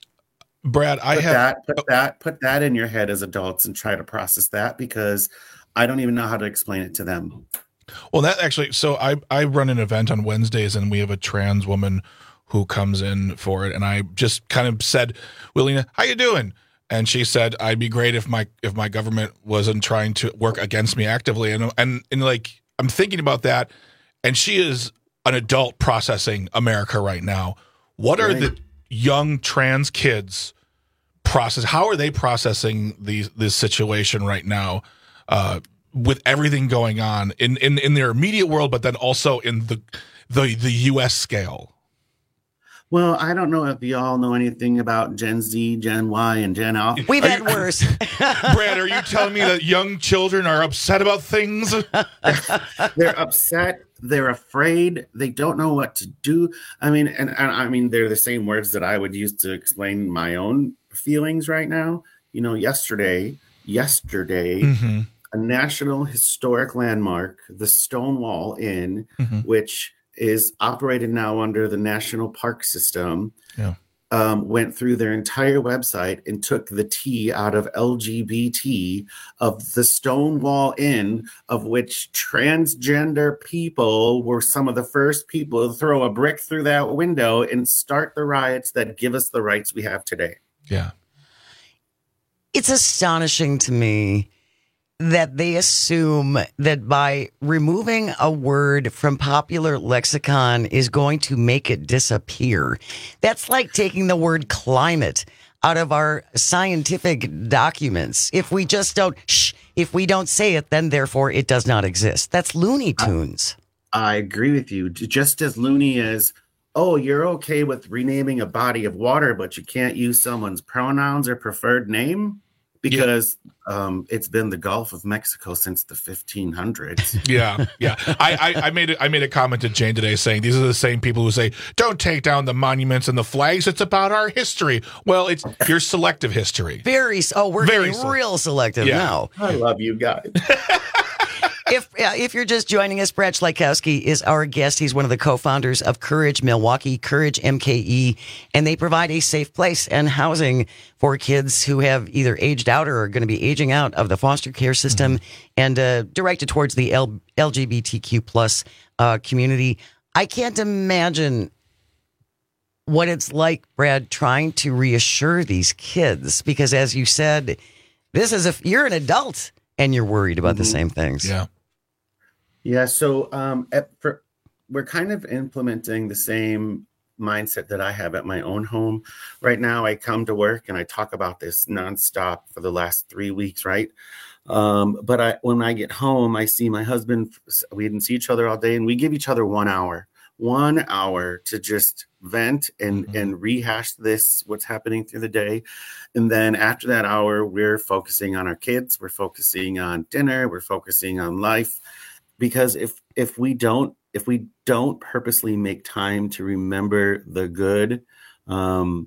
Speaker 3: Brad, I
Speaker 7: put
Speaker 3: have
Speaker 7: that, put that, put that in your head as adults and try to process that, because I don't even know how to explain it to them.
Speaker 3: Well, that actually, so I, I run an event on Wednesdays, and we have a trans woman who comes in for it. And I just kind of said, Willina, how you doing? And she said, I'd be great if my, if my government wasn't trying to work against me actively. And, and, and like, I'm thinking about that. And she is an adult processing America right now. What are right. the young trans kids process? How are they processing these, this situation right now? Uh, with everything going on in, in, in their immediate world, but then also in the, the, the U S scale?
Speaker 7: Well, I don't know if y'all know anything about Gen Z, Gen Y, and Gen Alpha.
Speaker 16: We've had worse.
Speaker 3: Brad, are you telling me that young children are upset about things?
Speaker 7: They're upset. They're afraid. They don't know what to do. I mean, and, and I mean, they're the same words that I would use to explain my own feelings right now. You know, yesterday, yesterday, mm-hmm. a national historic landmark, the Stonewall Inn, mm-hmm. which is operated now under the National Park System, yeah. um, went through their entire website and took the T out of L G B T of the Stonewall Inn, of which transgender people were some of the first people to throw a brick through that window and start the riots that give us the rights we have today.
Speaker 3: Yeah.
Speaker 16: It's astonishing to me that they assume that by removing a word from popular lexicon is going to make it disappear. That's like taking the word climate out of our scientific documents. If we just don't, shh, if we don't say it, then therefore it does not exist. That's Looney Tunes.
Speaker 7: I, I agree with you. Just as loony as, oh, you're okay with renaming a body of water, but you can't use someone's pronouns or preferred name? Because yeah. um, it's been the Gulf of Mexico since the fifteen hundreds.
Speaker 3: Yeah, yeah. I, I, I made it. I made a comment to Jane today saying these are the same people who say, "Don't take down the monuments and the flags. It's about our history." Well, it's your selective history.
Speaker 16: Very. Oh, we're Very getting se- real selective yeah. now.
Speaker 7: I love you guys.
Speaker 16: If uh, if you're just joining us, Brad Schleikowski is our guest. He's one of the co-founders of Courage Milwaukee, Courage M K E, and they provide a safe place and housing for kids who have either aged out or are going to be aging out of the foster care system, mm-hmm. and uh, directed towards the L- LGBTQ plus uh, community. I can't imagine what it's like, Brad, trying to reassure these kids, because as you said, this is if you're an adult and you're worried about mm-hmm. the same things.
Speaker 3: Yeah.
Speaker 7: Yeah. So um, at, for, we're kind of implementing the same mindset that I have at my own home. Right now, I come to work and I talk about this nonstop for the last three weeks, right? Um, but I, when I get home, I see my husband. We didn't see each other all day, and we give each other one hour. One hour to just vent and, mm-hmm. and rehash this, what's happening through the day. And then after that hour, we're focusing on our kids. We're focusing on dinner. We're focusing on life. Because if if we don't if we don't purposely make time to remember the good, um,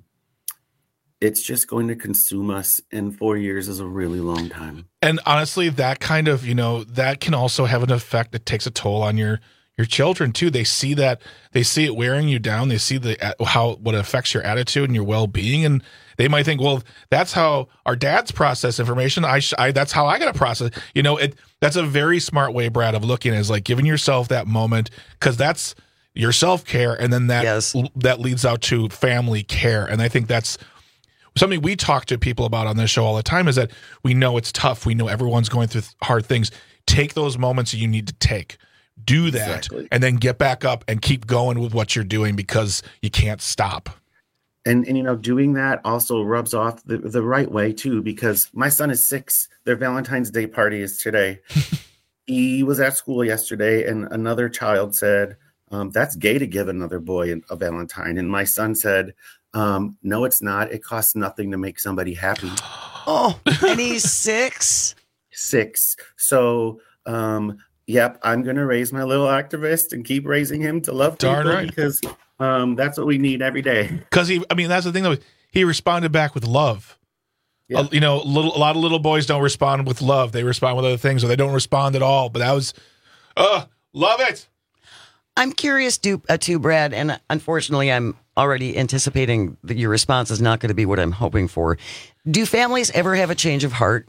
Speaker 7: it's just going to consume us. And four years is a really long time.
Speaker 3: And honestly, that kind of, you know, that can also have an effect that takes a toll on your your children too. They see that, they see it wearing you down. They see the how what affects your attitude and your well-being, and they might think, well, that's how our dads process information. I, sh- I that's how I got to process. You know, it that's a very smart way, Brad, of looking at it, is like giving yourself that moment, because that's your self-care, and then that
Speaker 16: yes.
Speaker 3: that leads out to family care. And I think that's something we talk to people about on this show all the time, is that we know it's tough. We know everyone's going through hard things. Take those moments that you need to take. Do that, exactly. And then get back up and keep going with what you're doing, because you can't stop.
Speaker 7: And, and you know, doing that also rubs off the, the right way, too, because my son is six. Their Valentine's Day party is today. He was at school yesterday, and another child said, um, that's gay to give another boy a Valentine. And my son said, um, no, it's not. It costs nothing to make somebody happy.
Speaker 16: Oh, and he's six?
Speaker 7: Six. So, um, yep, I'm going to raise my little activist and keep raising him to love people.
Speaker 3: Darn right.
Speaker 7: Because um, that's what we need every day.
Speaker 3: Because he, I mean, that's the thing though. He responded back with love. Yeah. Uh, you know, little, a lot of little boys don't respond with love. They respond with other things, or they don't respond at all. But that was, uh, love it.
Speaker 16: I'm curious, too, uh, too, Brad, and unfortunately, I'm already anticipating that your response is not going to be what I'm hoping for. Do families ever have a change of heart?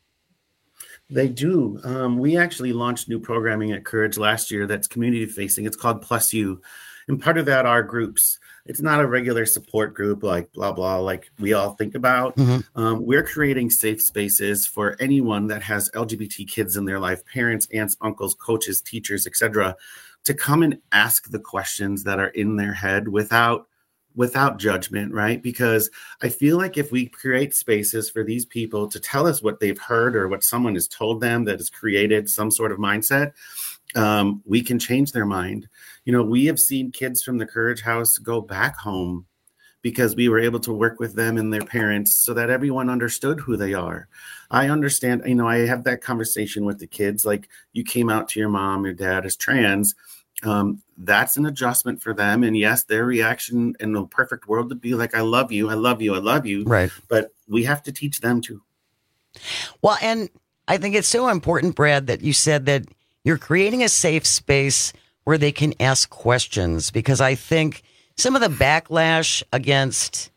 Speaker 7: They do. Um, we actually launched new programming at Courage last year that's community facing. It's called Plus You. And part of that are groups. It's not a regular support group like blah, blah, like we all think about. Mm-hmm. Um, we're creating safe spaces for anyone that has L G B T kids in their life, parents, aunts, uncles, coaches, teachers, et cetera, to come and ask the questions that are in their head without without judgment, right? Because I feel like if we create spaces for these people to tell us what they've heard or what someone has told them that has created some sort of mindset, um, we can change their mind. You know, we have seen kids from the Courage House go back home because we were able to work with them and their parents so that everyone understood who they are. I understand, you know, I have that conversation with the kids, like you came out to your mom, your dad as trans. Um, that's an adjustment for them. And yes, their reaction in the perfect world would be like, I love you, I love you, I love you.
Speaker 16: Right.
Speaker 7: But we have to teach them to.
Speaker 16: Well, and I think it's so important, Brad, that you said that you're creating a safe space where they can ask questions, because I think some of the backlash against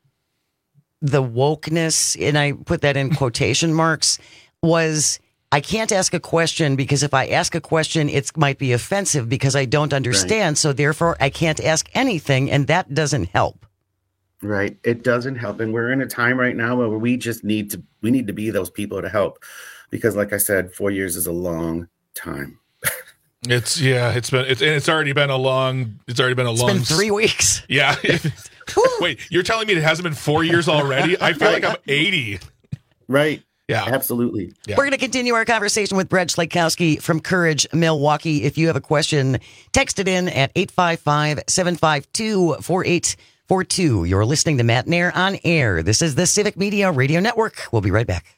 Speaker 16: the wokeness, and I put that in quotation marks, was I can't ask a question because if I ask a question, it might be offensive because I don't understand. Right. So therefore, I can't ask anything, and that doesn't help.
Speaker 7: Right. It doesn't help. And we're in a time right now where we just need to, we need to be those people to help. Because like I said, four years is a long time.
Speaker 3: It's yeah, it's been it's it's already been a long it's already been a
Speaker 16: it's
Speaker 3: long
Speaker 16: been three weeks.
Speaker 3: Yeah. Wait, you're telling me it hasn't been four years already? I feel like I'm eighty.
Speaker 7: Right.
Speaker 3: Yeah.
Speaker 7: Absolutely.
Speaker 16: Yeah. We're going to continue our conversation with Brad Slakowski from Courage Milwaukee. If you have a question, text it in at eight five five, seven five two, four eight four two. You're listening to Matt and Air on Air. This is the Civic Media Radio Network. We'll be right back.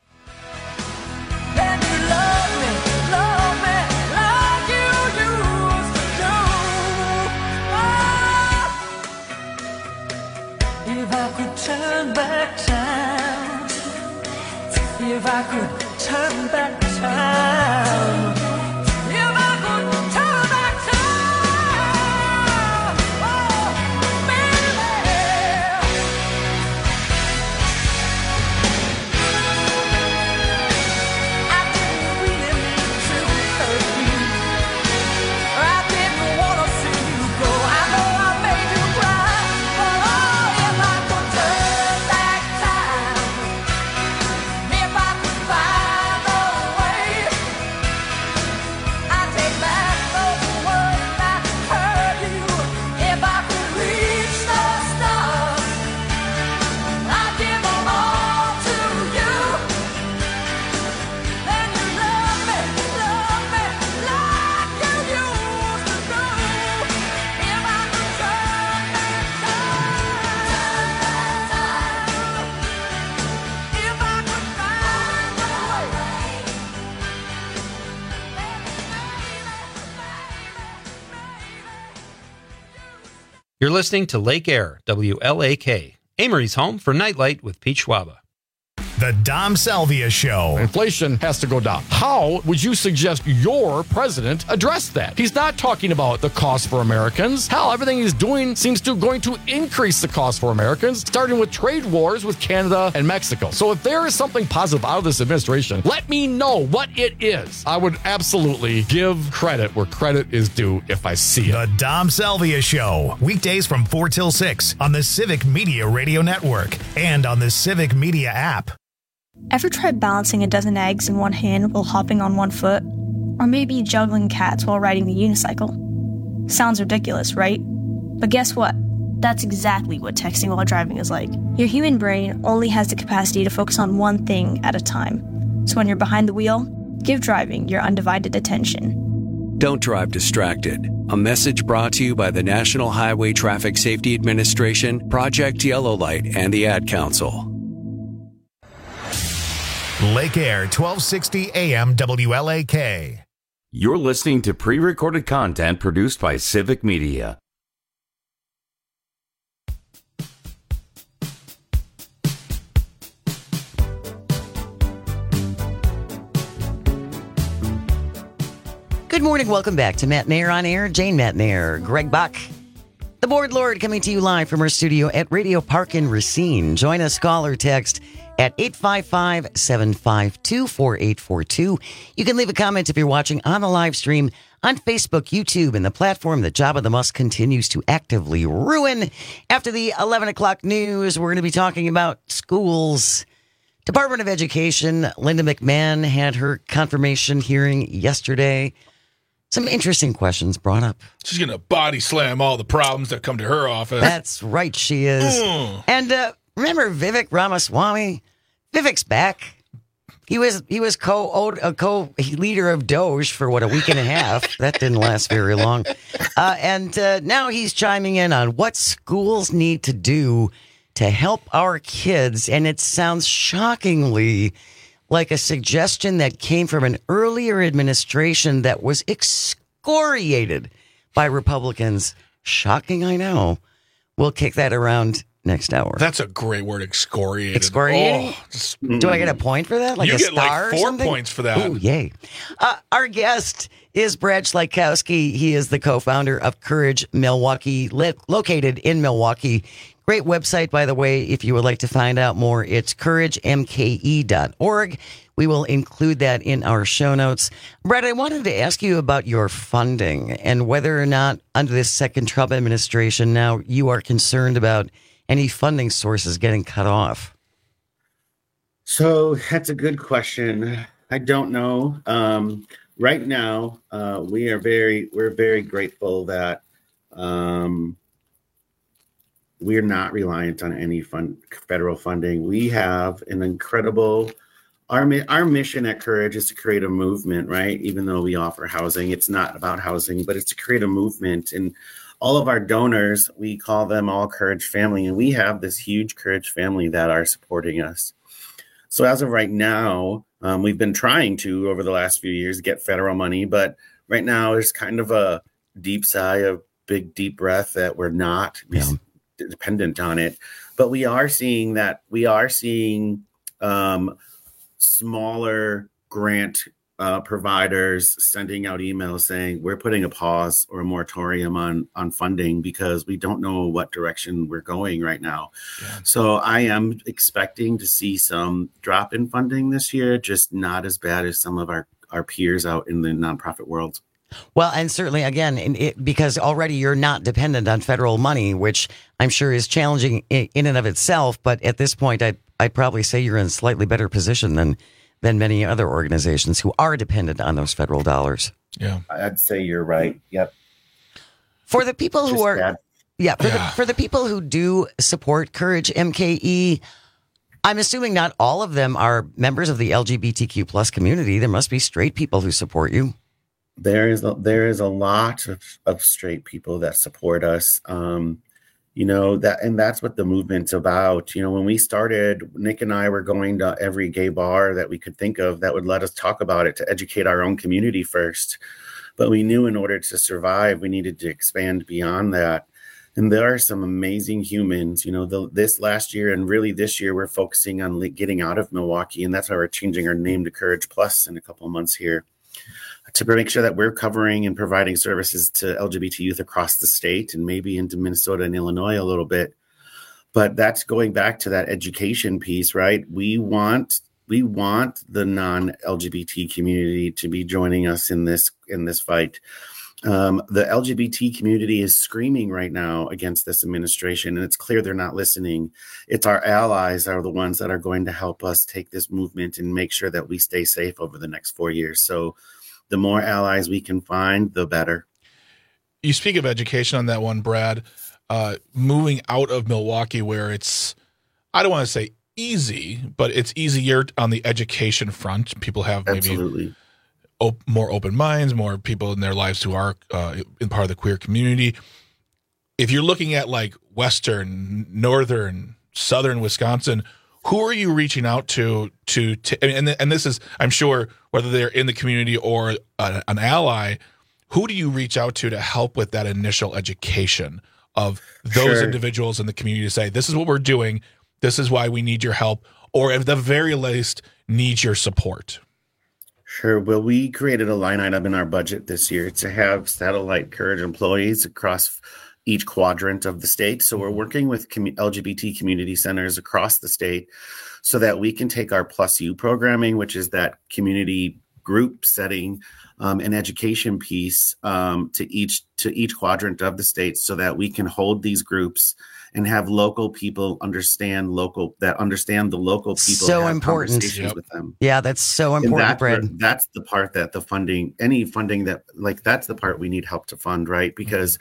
Speaker 18: If I could turn back time, if I could turn back time, oh, baby. I didn't really mean to hurt you. I didn't want to see you go. I know I made you cry, but oh, if I could turn back time.
Speaker 6: You're listening to Lake Air, W L A K, Amory's home for Nightlight with Pete Schwaba.
Speaker 1: The Dom Salvia Show.
Speaker 8: Inflation has to go down. How would you suggest your president address that? He's not talking about the cost for Americans. Hell, everything he's doing seems to going to increase the cost for Americans, starting with trade wars with Canada and Mexico. So if there is something positive out of this administration, let me know what it is. I would absolutely give credit where credit is due if I see it.
Speaker 1: The Dom Salvia Show. Weekdays from four till six on the Civic Media Radio Network and on the Civic Media app.
Speaker 9: Ever tried balancing a dozen eggs in one hand while hopping on one foot? Or maybe juggling cats while riding the unicycle? Sounds ridiculous, right? But guess what? That's exactly what texting while driving is like. Your human brain only has the capacity to focus on one thing at a time. So when you're behind the wheel, give driving your undivided attention.
Speaker 10: Don't drive distracted.
Speaker 2: A message brought to you by the National Highway Traffic Safety Administration, Project Yellow Light, and the Ad Council.
Speaker 1: Lake Air, twelve sixty A M W L A K.
Speaker 15: You're listening to pre-recorded content produced by Civic Media.
Speaker 16: Good morning. Welcome back to Matt Nair on Air. Jane Matt Nair, Greg Buck, the Board Lord, coming to you live from our studio at Radio Park in Racine. Join us, call or text at eight five five, seven five two, four eight four two. You can leave a comment if you're watching on the live stream on Facebook, YouTube, and the platform that Jabba the Musk continues to actively ruin. After the eleven o'clock news, we're going to be talking about schools. Department of Education, Linda McMahon had her confirmation hearing yesterday. Some interesting questions brought up.
Speaker 3: She's going to body slam all the problems that come to her office.
Speaker 16: That's right, she is.
Speaker 3: Mm.
Speaker 16: And uh, remember Vivek Ramaswamy? Vivek's back. He was he was co a co leader of Doge for what, a week and a half. That didn't last very long. Uh, and uh, now he's chiming in on what schools need to do to help our kids. And it sounds shockingly like a suggestion that came from an earlier administration that was excoriated by Republicans. Shocking, I know. We'll kick that around next hour.
Speaker 3: That's a great word, excoriated.
Speaker 16: Excoriating?
Speaker 3: Oh, just,
Speaker 16: Do I get a point for that? Like
Speaker 3: you
Speaker 16: a
Speaker 3: get
Speaker 16: star
Speaker 3: like
Speaker 16: or
Speaker 3: four
Speaker 16: something?
Speaker 3: points for that.
Speaker 16: Oh, yay. Uh, our guest is Brad Schleikowski. He is the co-founder of Courage Milwaukee, li- located in Milwaukee. Great website, by the way, if you would like to find out more. It's courage m k e dot org. We will include that in our show notes. Brad, I wanted to ask you about your funding and whether or not under this second Trump administration now you are concerned about any funding sources getting cut off.
Speaker 7: So that's a good question. I don't know. Um, right now, uh, we are very, we're very grateful that um, we're not reliant on any fund, federal funding. We have an incredible, our, our mission at Courage is to create a movement, right? Even though we offer housing, it's not about housing, but it's to create a movement. And all of our donors, we call them all Courage family. And we have this huge Courage family that are supporting us. So as of right now, um, we've been trying to, over the last few years, get federal money. But right now, there's kind of a deep sigh, a big, deep breath that we're not yeah. dependent on it. But we are seeing that we are seeing um, smaller grant uh, providers sending out emails saying we're putting a pause or a moratorium on on funding because we don't know what direction we're going right now. Yeah. So I am expecting to see some drop in funding this year, just not as bad as some of our, our peers out in the nonprofit world.
Speaker 16: Well, and certainly, again, in it, because already you're not dependent on federal money, which I'm sure is challenging in, in and of itself. But at this point, I, I'd probably say you're in a slightly better position than than many other organizations who are dependent on those federal dollars.
Speaker 3: Yeah,
Speaker 7: I'd say you're right. Yep.
Speaker 16: For the people who
Speaker 7: Just
Speaker 16: are,
Speaker 7: bad.
Speaker 16: yeah, for,
Speaker 3: Yeah.
Speaker 16: The, for the people who do support Courage M K E, I'm assuming not all of them are members of the L G B T Q plus community. There must be straight people who support you.
Speaker 7: There is a, there is a lot of, of straight people that support us. Um, you know, that, and that's what the movement's about. You know, when we started, Nick and I were going to every gay bar that we could think of that would let us talk about it to educate our own community first. But we knew in order to survive, we needed to expand beyond that. And there are some amazing humans, you know, the, this last year and really this year, we're focusing on le- getting out of Milwaukee. And that's why we're changing our name to Courage Plus in a couple of months here, to make sure that we're covering and providing services to L G B T youth across the state and maybe into Minnesota and Illinois a little bit. But that's going back to that education piece, right? We want we want the non-L G B T community to be joining us in this in this fight. Um, the L G B T community is screaming right now against this administration, and it's clear they're not listening. It's our allies are the ones that are going to help us take this movement and make sure that we stay safe over the next four years. So the more allies we can find, the better.
Speaker 3: You speak of education on that one, Brad. Uh, moving out of Milwaukee, where it's, I don't want to say easy, but it's easier on the education front. People have maybe
Speaker 7: Absolutely.
Speaker 3: op- more open minds, more people in their lives who are uh, in part of the queer community. If you're looking at like Western, Northern, Southern Wisconsin, who are you reaching out to to, to and and this is, I'm sure, whether they're in the community or a, an ally, who do you reach out to to help with that initial education of those
Speaker 7: Sure.
Speaker 3: individuals in the community to say, this is what we're doing, this is why we need your help, or at the very least need your support?
Speaker 7: Sure. Well, we created a line item in our budget this year to have Satellite Courage employees across each quadrant of the state. So we're working with commu- L G B T community centers across the state so that we can take our Plus U programming, which is that community group setting um, and education piece um, to each to each quadrant of the state, so that we can hold these groups and have local people understand local that understand the local people.
Speaker 16: So
Speaker 7: have
Speaker 16: important.
Speaker 7: conversations
Speaker 16: Yep.
Speaker 7: with them.
Speaker 16: Yeah, that's so
Speaker 7: And
Speaker 16: important,
Speaker 7: that's,
Speaker 16: Brad.
Speaker 7: where- that's the part that the funding, any funding that, like, that's the part we need help to fund, right? Because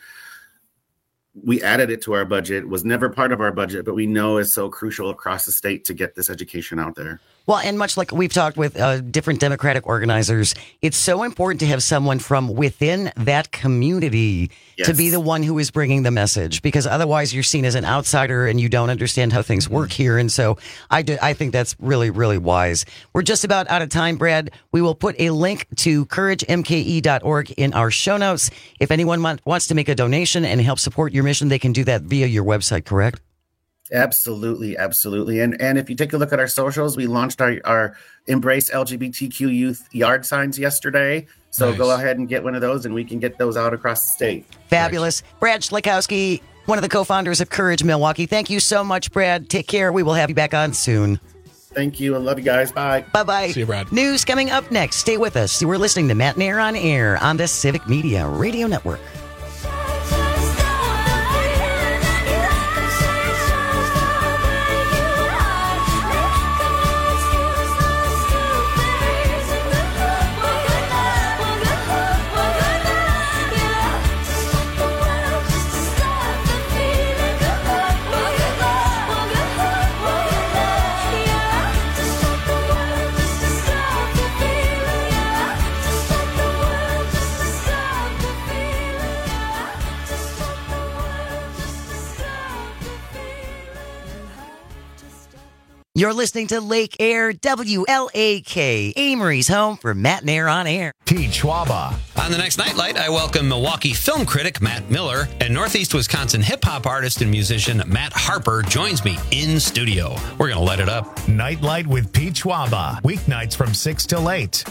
Speaker 7: we added it to our budget, was never part of our budget, but we know is so crucial across the state to get this education out there.
Speaker 16: Well, and much like we've talked with uh, different Democratic organizers, it's so important to have someone from within that community to
Speaker 7: Yes.
Speaker 16: be the one who is bringing the message, because otherwise you're seen as an outsider and you don't understand how things work here. And so I, do, I think that's really, really wise. We're just about out of time, Brad. We will put a link to courage m k e dot org in our show notes. If anyone want, wants to make a donation and help support your mission, they can do that via your website, correct?
Speaker 7: Absolutely, absolutely. And and if you take a look at our socials, we launched our, our Embrace L G B T Q Youth yard signs yesterday. So
Speaker 16: Nice.
Speaker 7: go ahead and get one of those and we can get those out across the state.
Speaker 16: Fabulous. Brad Schlikowski, one of the co-founders of Courage Milwaukee. Thank you so much, Brad. Take care. We will have you back on soon.
Speaker 7: Thank you. I love you guys. Bye.
Speaker 16: Bye-bye.
Speaker 3: See you, Brad.
Speaker 16: News coming up next. Stay with us. We're listening to Matt Nair on Air on the Civic Media Radio Network. You're listening to Lake Air, W L A K, Amory's home for Matt Nair on Air.
Speaker 1: Pete Schwaba.
Speaker 6: On the next Nightlight, I welcome Milwaukee film critic Matt Miller, and Northeast Wisconsin hip-hop artist and musician Matt Harper joins me in studio. We're going to light it up.
Speaker 1: Nightlight with Pete Schwaba. Weeknights from six till eight.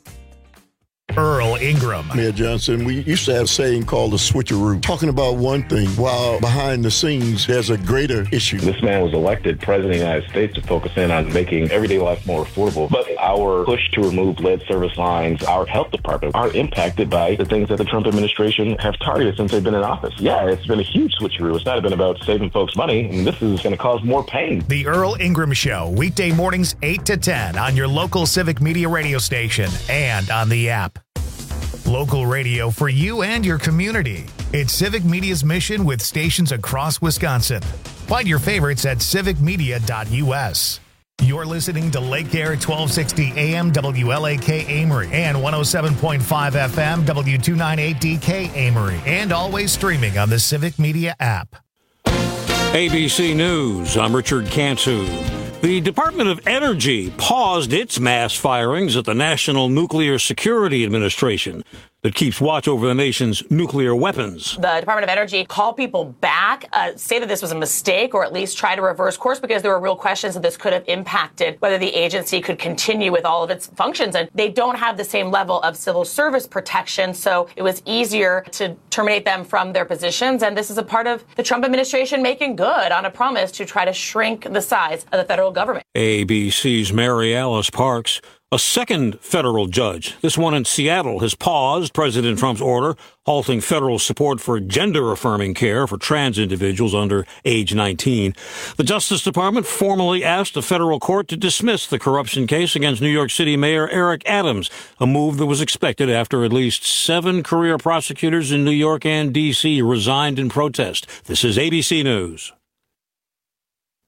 Speaker 1: Earl Ingram.
Speaker 4: Mayor Johnson, we used to have a saying called the switcheroo, talking about one thing while behind the scenes there's a greater issue.
Speaker 5: This man was elected president of the United States to focus in on making everyday life more affordable. But our push to remove lead service lines, our health department, are impacted by the things that the Trump administration have targeted since they've been in office. Yeah, it's been a huge switcheroo. It's not been about saving folks money. I mean, this is going to cause more pain.
Speaker 1: The Earl Ingram Show, weekday mornings eight to ten on your local Civic Media radio station and on the app. Local radio for you and your community. It's Civic Media's mission with stations across Wisconsin. Find your favorites at civic media dot u s. You're listening to Lake Air twelve sixty A M W L A K Amory and one oh seven point five F M W two ninety-eight D K Amory, and always streaming on the Civic Media app.
Speaker 10: A B C News, I'm Richard Cantu. The Department of Energy paused its mass firings at the National Nuclear Security Administration that keeps watch over the nation's nuclear weapons.
Speaker 11: The Department of Energy called people back, uh, say that this was a mistake, or at least try to reverse course, because there were real questions that this could have impacted whether the agency could continue with all of its functions. And they don't have the same level of civil service protection, so it was easier to terminate them from their positions. And this is a part of the Trump administration making good on a promise to try to shrink the size of the federal government.
Speaker 10: A B C's Mary Alice Parks. A second federal judge, this one in Seattle, has paused President Trump's order halting federal support for gender-affirming care for trans individuals under age nineteen. The Justice Department formally asked a federal court to dismiss the corruption case against New York City Mayor Eric Adams, a move that was expected after at least seven career prosecutors in New York and D C resigned in protest. This is A B C News.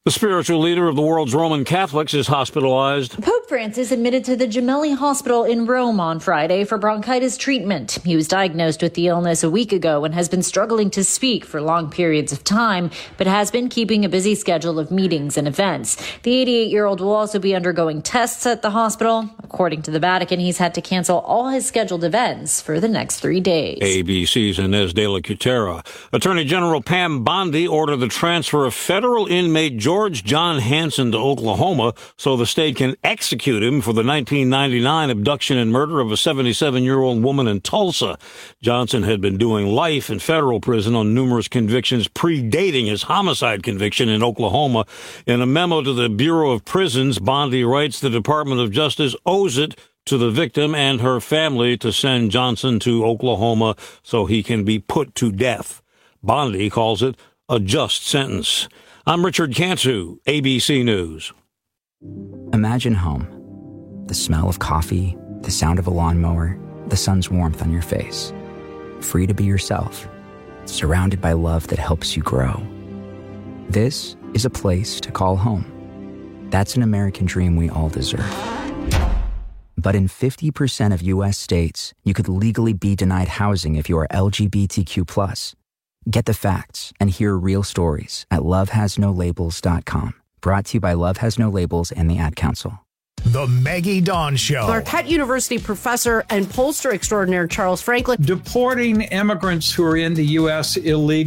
Speaker 10: The spiritual leader of the world's Roman Catholics is hospitalized.
Speaker 12: Pope Francis admitted to the Gemelli Hospital in Rome on Friday for bronchitis treatment. He was diagnosed with the illness a week ago and has been struggling to speak for long periods of time, but has been keeping a busy schedule of meetings and events. The eighty-eight-year-old will also be undergoing tests at the hospital. According to the Vatican, he's had to cancel all his scheduled events for the next three days.
Speaker 10: A B C's Inez de la Cutera. Attorney General Pam Bondi ordered the transfer of federal inmate George John Hansen to Oklahoma so the state can execute him for the nineteen ninety-nine abduction and murder of a seventy-seven-year-old woman in Tulsa. Johnson had been doing life in federal prison on numerous convictions predating his homicide conviction in Oklahoma. In a memo to the Bureau of Prisons, Bondi writes the Department of Justice owes it to the victim and her family to send Johnson to Oklahoma so he can be put to death. Bondi calls it a just sentence. I'm Richard Cantu, A B C News.
Speaker 13: Imagine home. The smell of coffee, the sound of a lawnmower, the sun's warmth on your face. Free to be yourself, surrounded by love that helps you grow. This is a place to call home. That's an American dream we all deserve. But in fifty percent of U S states, you could legally be denied housing if you are L G B T Q plus. Get the facts and hear real stories at love has no labels dot com. Brought to you by Love Has No Labels and the Ad Council.
Speaker 1: The Maggie Dawn Show.
Speaker 14: Marquette University professor and pollster extraordinaire Charles Franklin.
Speaker 17: Deporting immigrants who are in the U S illegally